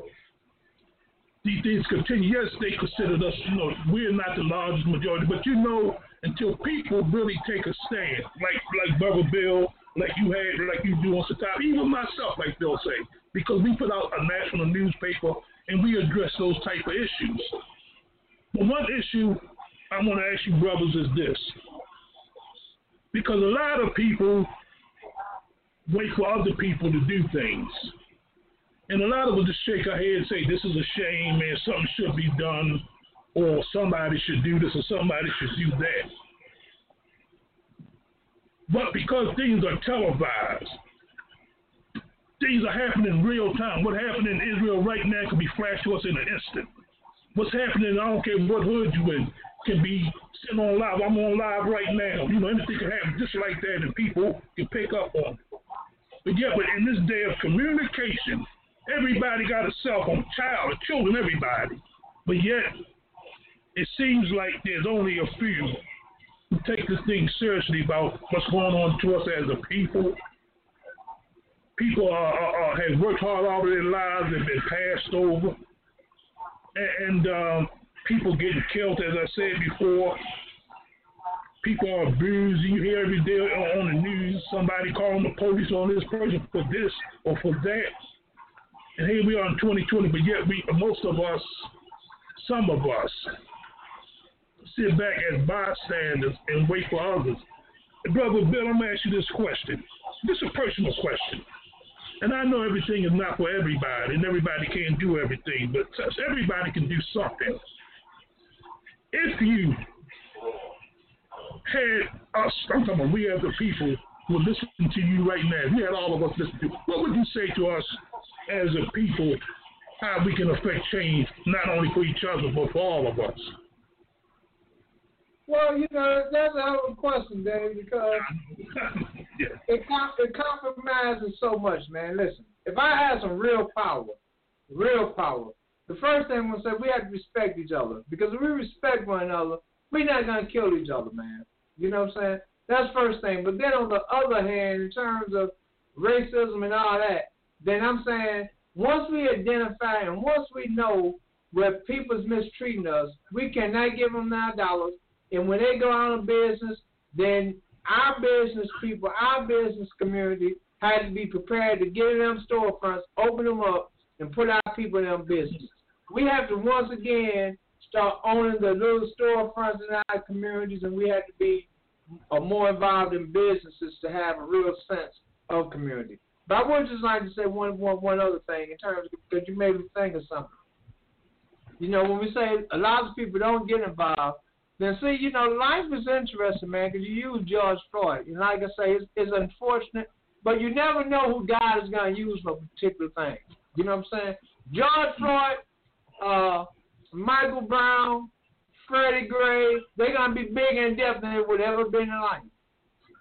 these things continue. Yes, they considered us, you know, we're not the largest majority, but you know, until people really take a stand, like like Brother Bill, like you had, like you do on Satire, even myself, like Bill say, because we put out a national newspaper and we address those type of issues. But one issue I want to ask you, brothers, is this. Because a lot of people wait for other people to do things. And a lot of us just shake our head and say, this is a shame, man, something should be done, or somebody should do this, or somebody should do that. But because things are televised, things are happening in real time. What happened in Israel right now can be flashed to us in an instant. What's happening, I don't care what hood you in, can be sitting on live. I'm on live right now. You know, anything can happen just like that, and people can pick up on it. But yeah, but in this day of communication, everybody got a cell phone, child, children, everybody. But yet, it seems like there's only a few who take this thing seriously about what's going on to us as a people. People are, are, are, have worked hard all of their lives and been passed over. And, and um, people getting killed, as I said before. People are abused. You hear every day on the news somebody calling the police on this person for this or for that. And here we are in twenty twenty, but yet we, most of us, some of us, sit back as bystanders and wait for others. And Brother Bill, I'm going to ask you this question. This is a personal question. And I know everything is not for everybody, and everybody can't do everything, but everybody can do something. If you had us, I'm talking about we as the people who are listening to you right now, if you had all of us listen to you, what would you say to us as a people, how we can affect change, not only for each other, but for all of us? Well, you know, that's a hell of a question, Dave, because yeah. it, com- it compromises so much, man. Listen, if I had some real power, real power, the first thing I'm going to say, we have to respect each other. Because if we respect one another, we're not going to kill each other, man. You know what I'm saying? That's the first thing. But then on the other hand, in terms of racism and all that, then I'm saying once we identify and once we know where people's mistreating us, we cannot give them nine dollars. And when they go out of business, then our business people, our business community has to be prepared to get in them storefronts, open them up, and put our people in them business. We have to once again start owning the little storefronts in our communities, and we have to be uh, more involved in businesses to have a real sense of community. But I would just like to say one, one, one other thing in terms of, because you made me think of something. You know, when we say a lot of people don't get involved, then see, you know, life is interesting, man, because you use George Floyd. And like I say, it's, it's unfortunate, but you never know who God is going to use for a particular thing. You know what I'm saying? George Floyd, uh, Michael Brown, Freddie Gray, they're going to be big and deaf than they would ever been in life.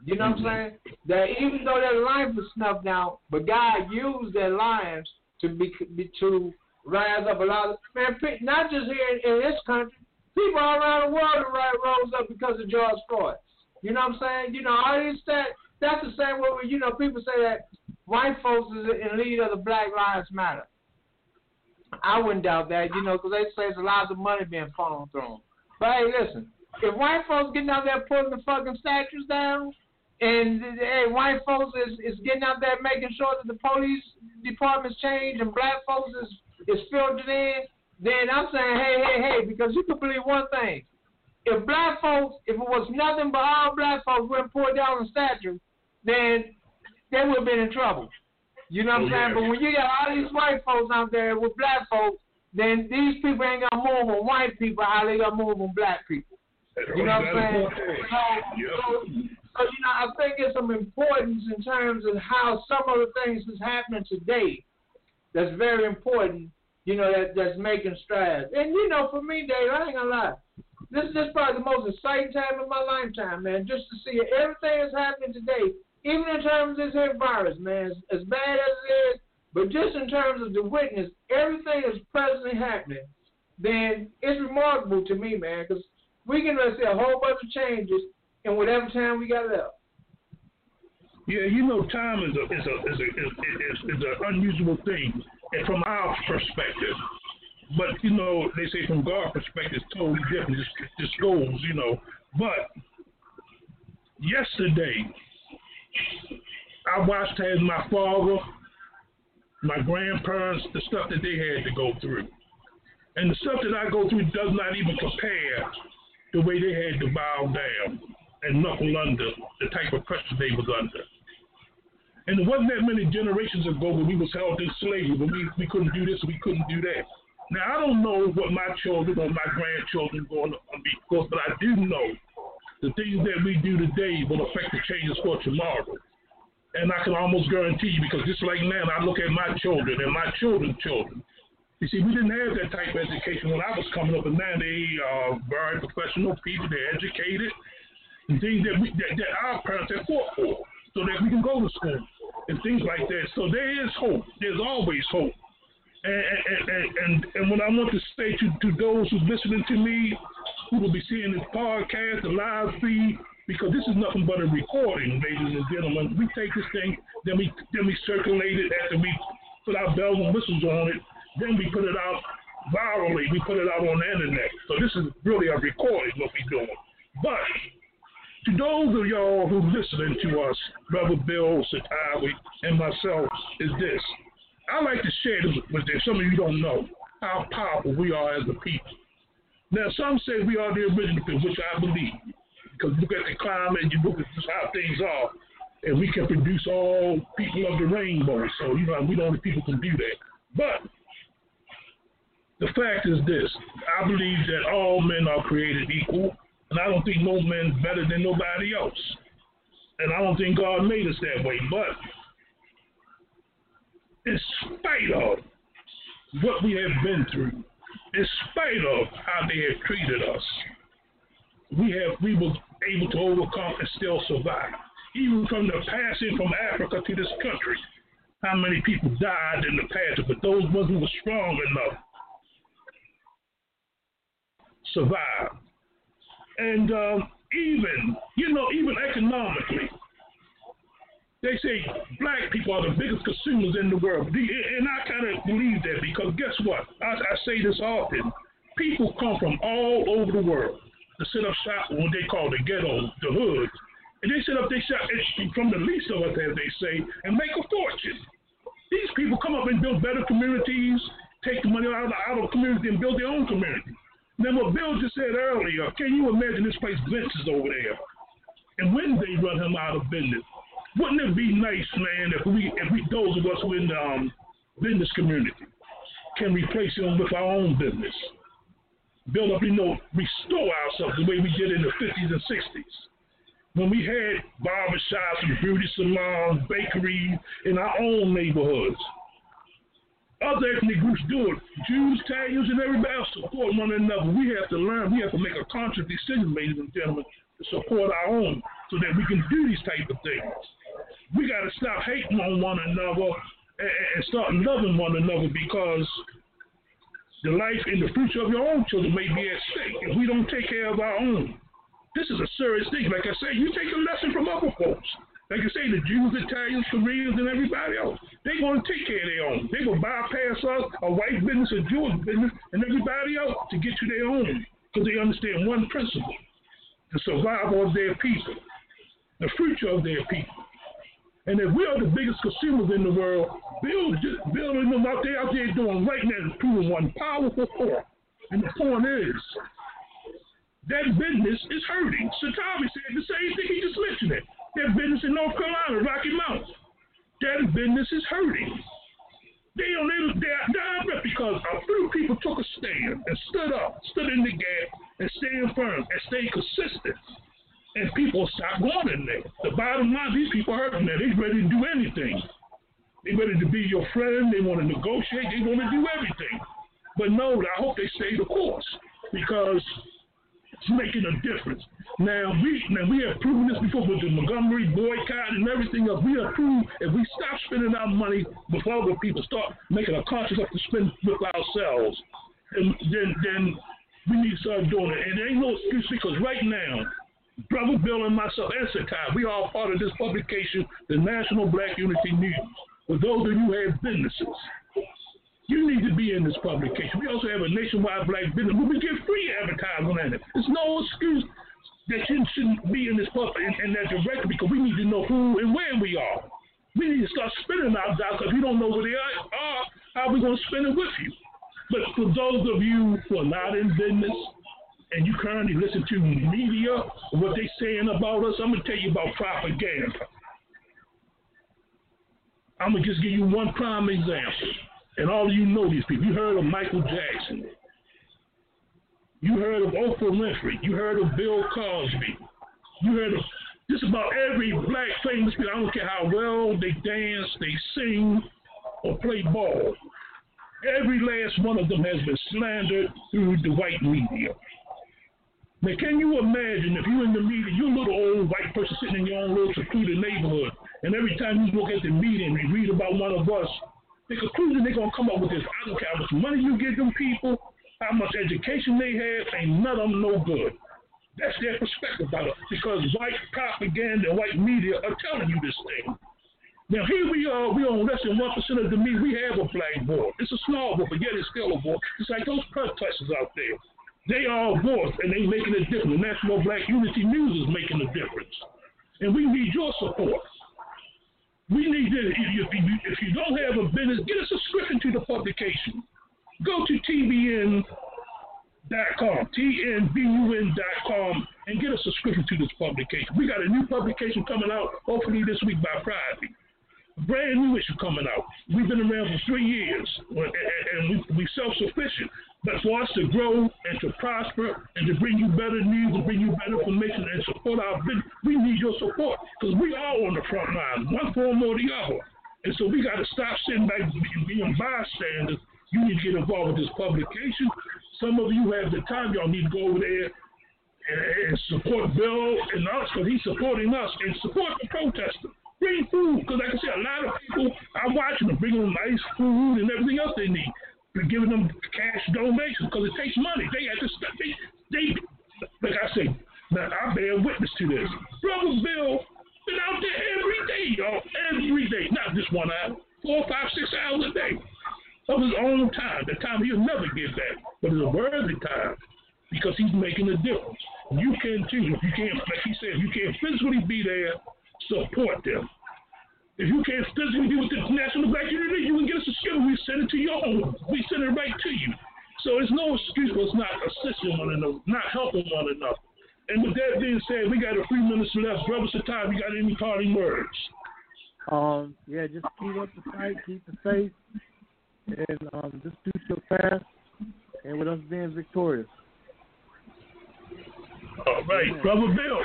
You know mm-hmm. what I'm saying? That even though their life was snuffed out, but God used their lives to be, be to rise up a lot of man, not just here in, in this country, people all around the world have rose up because of George Floyd. You know what I'm saying? You know, all these that that's the same way. You know, people say that white folks is in lead of the Black Lives Matter. I wouldn't doubt that, you know, because they say there's a lot of money being funneled through them. But hey, listen, if white folks getting out there pulling the fucking statues down, and hey, white folks is, is getting out there making sure that the police departments change, and black folks is is filtered in, then I'm saying, hey, hey, hey, because you can believe one thing. If black folks, if it was nothing but all black folks went pulled down the statue, then they would have been in trouble. You know what I'm oh, saying? Yeah. But when you got all these white folks out there with black folks, then these people ain't going to move on white people how they going to move on black people. You know what I'm saying? So, yeah. so, so, you know, I think it's some importance in terms of how some of the things that's happening today that's very important, you know, that, that's making strides. And, you know, for me, Dave, I ain't going to lie. This is just probably the most exciting time of my lifetime, man, just to see everything that's happening today, even in terms of this here virus, man, as, as bad as it is, but just in terms of the witness, everything that's presently happening, then it's remarkable to me, man, because we can really see a whole bunch of changes in whatever time we got left. Yeah, you know, time is a is a is a is, is, is an unusual thing, and from our perspective. But you know, they say from God's perspective, it's totally different. Just just goes, you know. But yesterday, I watched as my father, my grandparents, the stuff that they had to go through, and the stuff that I go through does not even compare the way they had to bow down and knuckle under the type of pressure they was under. And it wasn't that many generations ago when we was held in slavery, when we, we couldn't do this, we couldn't do that. Now, I don't know what my children or my grandchildren are going to be, but I do know the things that we do today will affect the changes for tomorrow. And I can almost guarantee you, because just like now, I look at my children and my children's children. You see, we didn't have that type of education when I was coming up, and now they are very professional people, they're educated, and things that, we, that, that our parents have fought for, so that we can go to school and things like that. So there is hope. There's always hope. And and, and, and, and what I want to say to, to those who's listening to me, who will be seeing this podcast, the live feed, because this is nothing but a recording, ladies and gentlemen. We take this thing, then we then we circulate it after we put our bells and whistles on it. Then we put it out virally. We put it out on the internet. So this is really a recording, what we're doing. But to those of y'all who are listening to us, Brother Bill, Satawi, and myself, is this. I like to share this with you. Some of you don't know how powerful we are as a people. Now, some say we are the original people, which I believe. Because you look at the climate, you look at how things are, and we can produce all people of the rainbow. So, you know, we the only people can do that. But the fact is this. I believe that all men are created equal, and I don't think no man's better than nobody else. And I don't think God made us that way. But in spite of what we have been through, in spite of how they have treated us, we have we were able to overcome and still survive. Even from the passing from Africa to this country, how many people died in the past, but those ones who were strong enough survived. And um, even, you know, even economically, they say black people are the biggest consumers in the world. And I kind of believe that, because guess what? I, I say this often. People come from all over the world to set up shop in what they call the ghettos, the hoods. And they set up their shop from the least of us, as they say, and make a fortune. These people come up and build better communities, take the money out of the out of community and build their own community. Now, what Bill just said earlier, can you imagine this place Vince's over there? And when they run him out of business, wouldn't it be nice, man, if we, if we those of us who in the um, business community can replace him with our own business? Build up, you know, restore ourselves the way we did in the fifties and sixties. When we had barbershops and beauty salons, bakeries in our own neighborhoods. Other ethnic groups do it. Jews, Italians, and everybody else support one another. We have to learn. We have to make a conscious decision, ladies and gentlemen, to support our own so that we can do these type of things. We got to stop hating on one another and, and start loving one another, because the life and the future of your own children may be at stake if we don't take care of our own. This is a serious thing. Like I say, you take a lesson from other folks. Like I say, the Jews, Italians, Koreans, and everybody else, they're going to take care of their own. They're going to bypass us, a white business, a Jewish business, and everybody else to get to their own, because they understand one principle: the survival of their people, the future of their people. And if we are the biggest consumers in the world, build, building them out there, out there doing right now is proving one powerful point. And the point is, that business is hurting. Satami said the same thing, he just mentioned it. That business in North Carolina, Rocky Mountain, that business is hurting. They don't they, they're down because a few people took a stand and stood up, stood in the gap, and stayed firm and stayed consistent. And people stopped going in there. The bottom line, these people are hurting there. They're ready to do anything. They're ready to be your friend. They want to negotiate. They want to do everything. But no, I hope they stay the course, because it's making a difference. Now we now we have proven this before with the Montgomery boycott and everything else. We have proved if we stop spending our money with other people, start making a conscious effort to spend with ourselves, and then then we need to start doing it. And there ain't no excuse, because right now, Brother Bill and myself and Sakai, we are part of this publication, the National Black Unity News. For those of you who have businesses, you need to be in this publication. We also have a nationwide black business where we get free advertising on it. There's no excuse that you shouldn't be in this pub in, in that direction, because we need to know who and where we are. We need to start spending our dollars, because we don't know where they are. How are we going to spend it with you? But for those of you who are not in business and you currently listen to media, what they saying about us, I'm going to tell you about propaganda. I'm going to just give you one prime example. And all of you know these people. You heard of Michael Jackson. You heard of Oprah Winfrey. You heard of Bill Cosby. You heard of just about every black famous people. I don't care how well they dance, they sing, or play ball. Every last one of them has been slandered through the white media. Now, can you imagine if you're in the media, you're a little old white person sitting in your own little secluded neighborhood, and every time you look at the media and you read about one of us, the conclusion they're going to come up with is, I don't care how much money you give them people, how much education they have, ain't none of them no good. That's their perspective about it, because white propaganda and white media are telling you this thing. Now, here we are, we own less than one percent of the media. We have a black board. It's a small board, but yet it's still a board. It's like those protesters out there. They are a voice, and they're making a difference. The National Black Unity News is making a difference. And we need your support. We need this. If you, if you, if you don't have a business, get a subscription to the publication. Go to T B N dot com, T N B U N dot com, and get a subscription to this publication. We got a new publication coming out, hopefully this week by Friday. A brand new issue coming out. We've been around for three years, and we, we're self-sufficient. But for us to grow and to prosper and to bring you better news and bring you better information and support our business, we need your support, because we are on the front line, one form or the other. And so we got to stop sitting back and being bystanders. You need to get involved with this publication. Some of you have the time. Y'all need to go over there and, and support Bill and us, because he's supporting us, and support the protesters. Bring food, because like I said, a lot of people are watching them, bringing them nice food and everything else they need. We're giving them cash donations, because it takes money. They have to step. They, they, like I say, now I bear witness to this. Brother Bill been out there every day, y'all, every day, not just one hour, four, five, six hours a day of his own time. The time he'll never get back, but it's a worthy time, because he's making a difference. You can too. If you can't, like he said, if you can't physically be there, support them. If you can't physically be with the National Black Unity, you can get us a subscription. We send it to your home. We send it right to you. So there's no excuse for us not assisting one another, not helping one another. And with that being said, we got a few minutes left. Brother Satai, you got any parting words? Um, yeah, just keep up the fight, keep the faith, and um, just do so fast, and with us being victorious. All right, yeah. Brother Bill.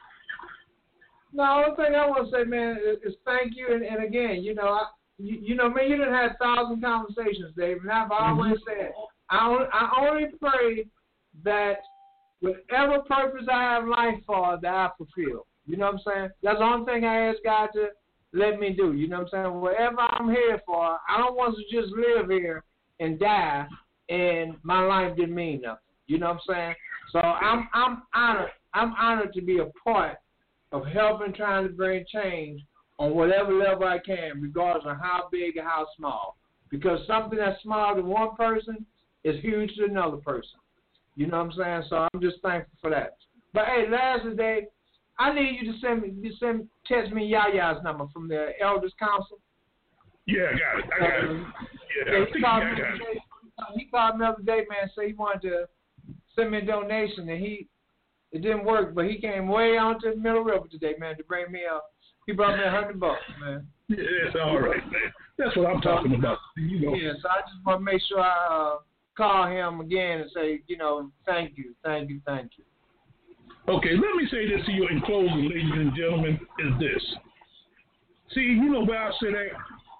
No, the thing I want to say, man, is, is thank you. And, and again, you know, I, you, you know, me, you done had a thousand conversations, Dave, and I've always mm-hmm. said, I only, I only pray that whatever purpose I have life for, that I fulfill. You know what I'm saying? That's the only thing I ask God to let me do. You know what I'm saying? Whatever I'm here for, I don't want to just live here and die, and my life didn't mean nothing. You know what I'm saying? So I'm I'm honored. I'm honored to be a part of helping, trying to bring change on whatever level I can, regardless of how big or how small. Because something that's small to one person is huge to another person. You know what I'm saying? So I'm just thankful for that. But hey, last day, I need you to send me, you send, text me Yaya's number from the Elders Council. Yeah, I got it. I got it. Yeah, I he, think called I me got it. today, he called me the other day, man, said he wanted to send me a donation, and he it didn't work, but he came way on to the Middle River today, man, to bring me up. He brought me a hundred bucks, man. Yeah, that's all right, man. That's what I'm talking about. You know. Yeah, so I just want to make sure I uh, call him again and say, you know, thank you, thank you, thank you. Okay, let me say this to you in closing, ladies and gentlemen, is this. See, you know where I sit at?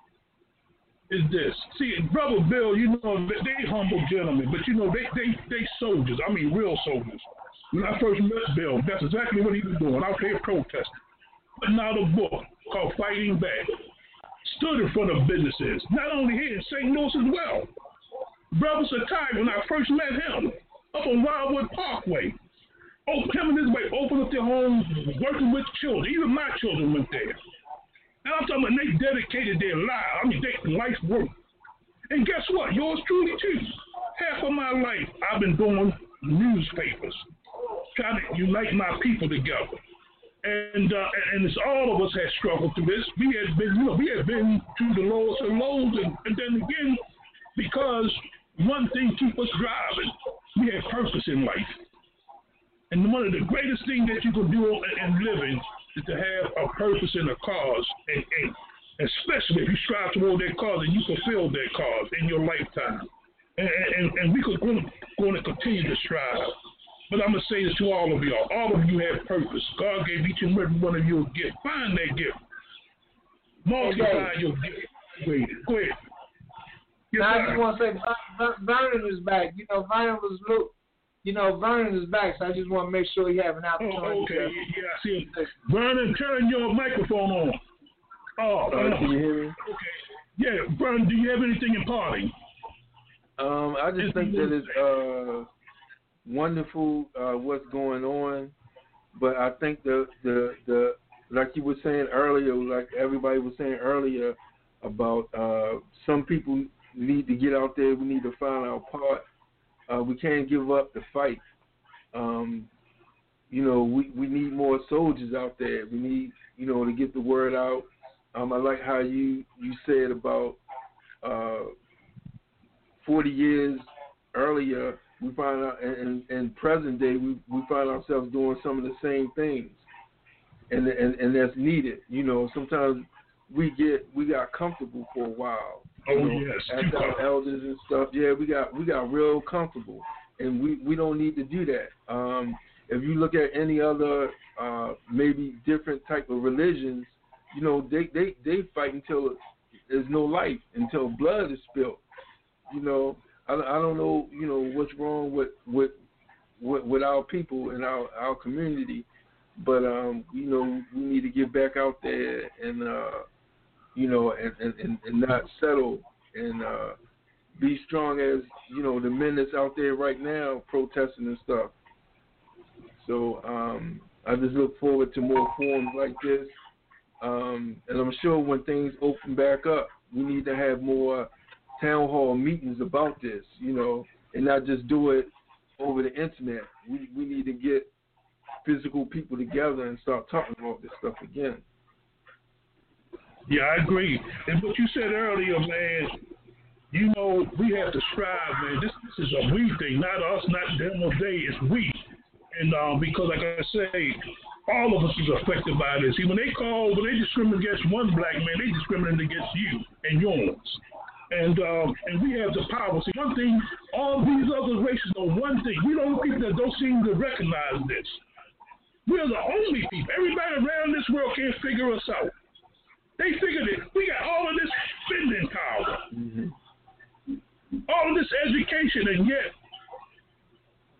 Is this. See, Brother Bill, you know, they humble gentlemen, but, you know, they, they, they soldiers. I mean, real soldiers. When I first met Bill, that's exactly what he was doing. Out there protesting. Putting out a book called Fighting Back. Stood in front of businesses, not only here in Saint Louis as well. Brother Sakai, when I first met him, up on Wildwood Parkway, oh, him and his wife opened up their homes, working with children. Even my children went there. And I'm talking about they dedicated their life. I mean, they life's work. And guess what? Yours truly, too. Half of my life, I've been doing newspapers, trying to unite my people together. And uh, and it's all of us have struggled through this. We have been, you know, we have been through the lowest of lows, and, and then again, because one thing keeps us driving, we have purpose in life. And one of the greatest things that you can do in living is to have a purpose and a cause, and, and especially if you strive toward that cause and you fulfill that cause in your lifetime. And, and, and we could going to continue to strive. But I'm going to say this to all of y'all. All of you have purpose. God gave each and every one of you a gift. Find that gift. Multiply okay. your gift. Wait, go ahead. Yes, now, I just want to say, Vernon is back. You know, Vernon was look. You know, Vernon is back, so I just want to make sure he have an opportunity. Oh, okay. Yeah, I see him. Vernon, turn your microphone on. Oh, uh, uh, can you hear me? Okay. Yeah, Vernon, do you have anything in parting? Um, I just think that it's uh, wonderful uh, what's going on, but I think the, the the like you were saying earlier, like everybody was saying earlier about uh, some people need to get out there. We need to find our part. Uh, we can't give up the fight. Um, you know, we, we need more soldiers out there. We need, you know, to get the word out. Um, I like how you, you said about uh, forty years earlier, we find out, in, in present day, we, we find ourselves doing some of the same things, and and and that's needed. You know, sometimes we get we got comfortable for a while. Oh, you know, yes. as our elders and stuff, yeah, we got we got real comfortable, and we, we don't need to do that. Um, if you look at any other uh, maybe different type of religions, you know, they, they, they fight until there's no life, until blood is spilled. You know, I, I don't know, you know, what's wrong with with, with, with our people and our, our community, but um, you know, we need to get back out there and. Uh, you know, and, and, and not settle and uh, be strong as, you know, the men that's out there right now protesting and stuff. So um, I just look forward to more forums like this. Um, and I'm sure when things open back up, we need to have more town hall meetings about this, you know, and not just do it over the internet. We, we need to get physical people together and start talking about this stuff again. Yeah, I agree. And what you said earlier, man, you know, we have to strive, man. This, this is a we thing, not us, not them or they. It's we. And um, because, like I say, all of us is affected by this. See, when they call, when they discriminate against one black man, they discriminate against you and yours. And um, and we have the power. See, one thing, all these other races know one thing. We don't people that don't seem to recognize this. We're the only people. Everybody around this world can't figure us out. They figured it. We got all of this spending power, mm-hmm. all of this education, and yet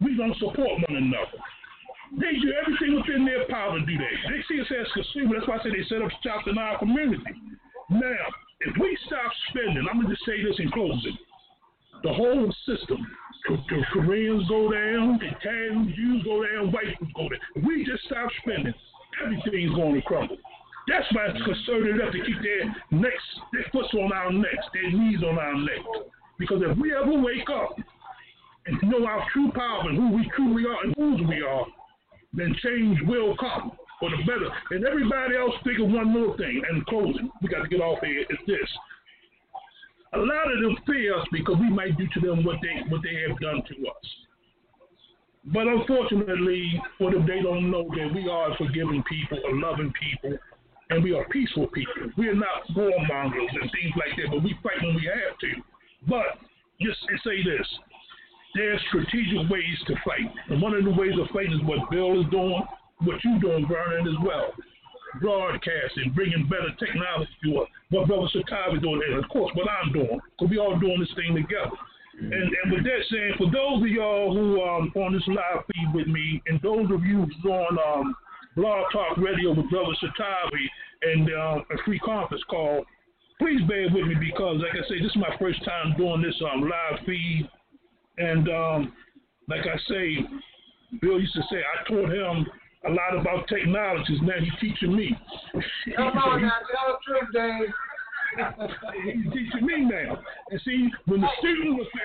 we don't support one another. They do everything within their power to do that. They see us as consumers. That's why I say they set up shops in our community. Now, if we stop spending, I'm going to just say this in closing. The whole system, the Koreans go down, the Italians, Jews go down, white people go down. If we just stop spending, everything's going to crumble. That's why it's concerted enough to keep their necks, their foot on our necks, their knees on our necks. Because if we ever wake up and know our true power and who we truly are and whose we are, then change will come for the better. And everybody else think of one more thing. And closing, we got to get off here, is this. A lot of them fear us because we might do to them what they what they have done to us. But unfortunately, for them, they don't know that we are a forgiving people, a loving people, and we are peaceful people. We are not warmongers and things like that, but we fight when we have to. But just to say this, there's strategic ways to fight. And one of the ways of fighting is what Bill is doing, what you're doing, Vernon, as well. Broadcasting, bringing better technology to us. What Brother Sakai is doing, and of course what I'm doing, because we all doing this thing together. Mm-hmm. And, and with that saying, for those of y'all who are um, on this live feed with me, and those of you who's on um, Blog Talk Radio with Brother Satavi and um, a free conference call, please bear with me because, like I say, this is my first time doing this um, live feed. And um, like I say, Bill used to say, I taught him a lot about technologies. Now he's teaching me. Come on now, tell the truth, Dave. He's teaching me now. And see, when the student was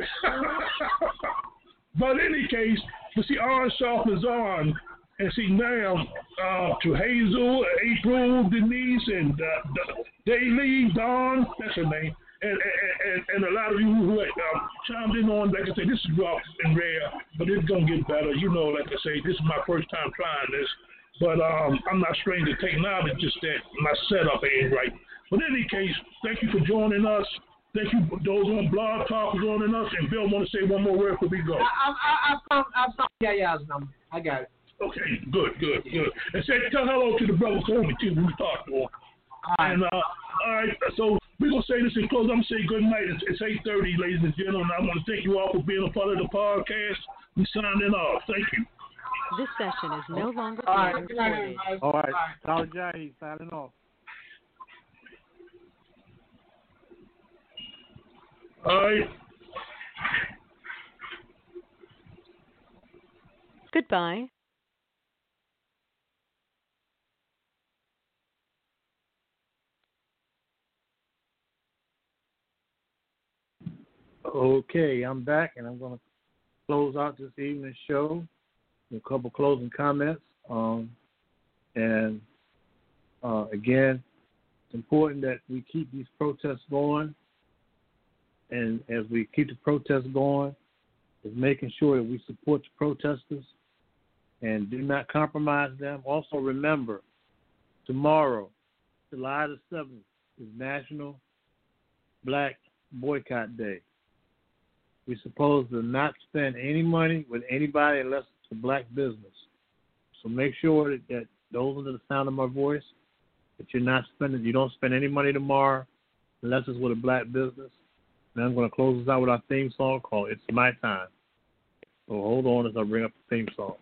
but in any case, you see, iron sharpens iron. And see now, uh, to Hazel, April, Denise, and uh, Daily, Dawn, that's her name, and and, and a lot of you who uh, chimed in on, like I say, this is rough and rare, but it's going to get better. You know, like I say, this is my first time trying this, but um, I'm not strained to technology, just that my setup ain't right. But in any case, thank you for joining us. Thank you for those on Blog Talk for joining us. And Bill, want to say one more word before we go? I, I, I found, I found Yaya's number. I got it. Okay, good, good, good. And say, tell hello to the brother Coleman, too, when we talk to him. All right. And, uh, all right, so we're going to say this in close. I'm going to say good night. It's, it's eight thirty, ladies and gentlemen. I want to thank you all for being a part of the podcast. We signing off. Thank you. This session is no longer all right. recorded. All right. Solid Johnny signing off. All right. Goodbye. Okay, I'm back, and I'm going to close out this evening's show with a couple closing comments. Um, and uh, again, it's important that we keep these protests going. And as we keep the protests going, is making sure that we support the protesters and do not compromise them. Also remember, tomorrow, July the seventh, is National Black Boycott Day. We're supposed to not spend any money with anybody unless it's a black business. So make sure that, that those under the sound of my voice, that you're not spending, you don't spend any money tomorrow unless it's with a black business. And I'm going to close this out with our theme song called It's My Time. So hold on as I bring up the theme song.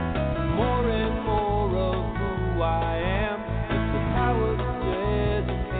More and more of who I am. It's the power of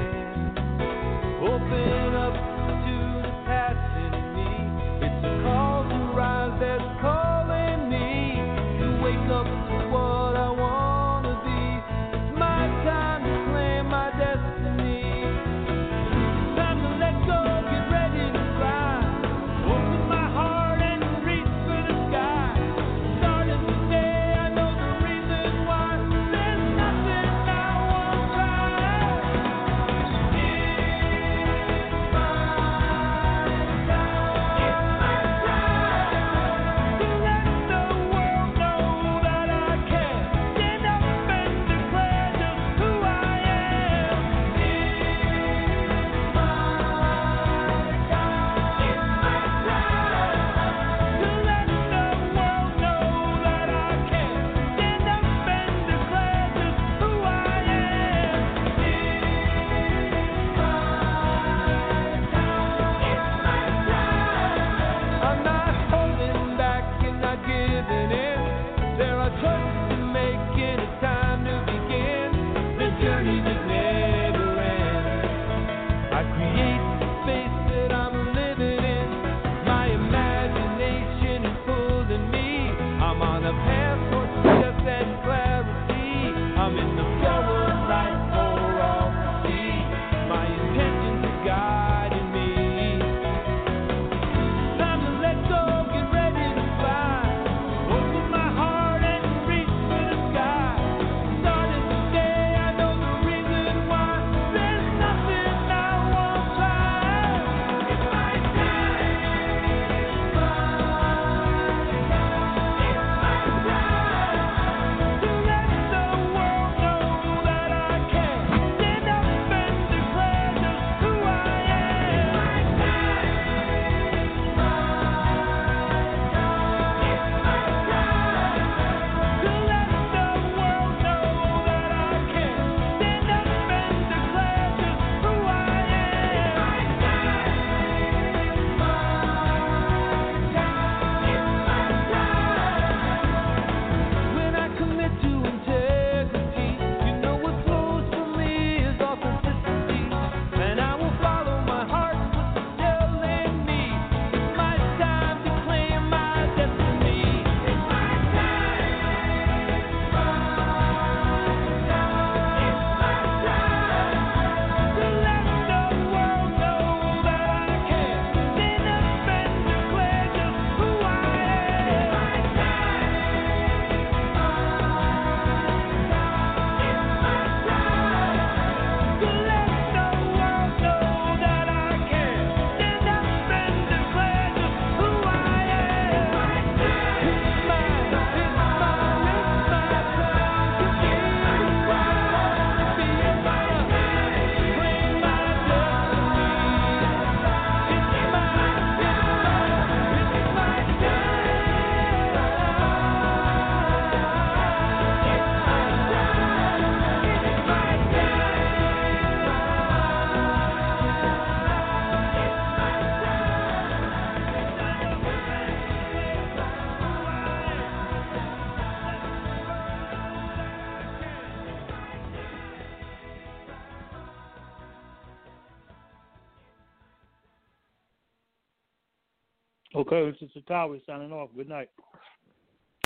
Okay, this is Satawi signing off. Good night.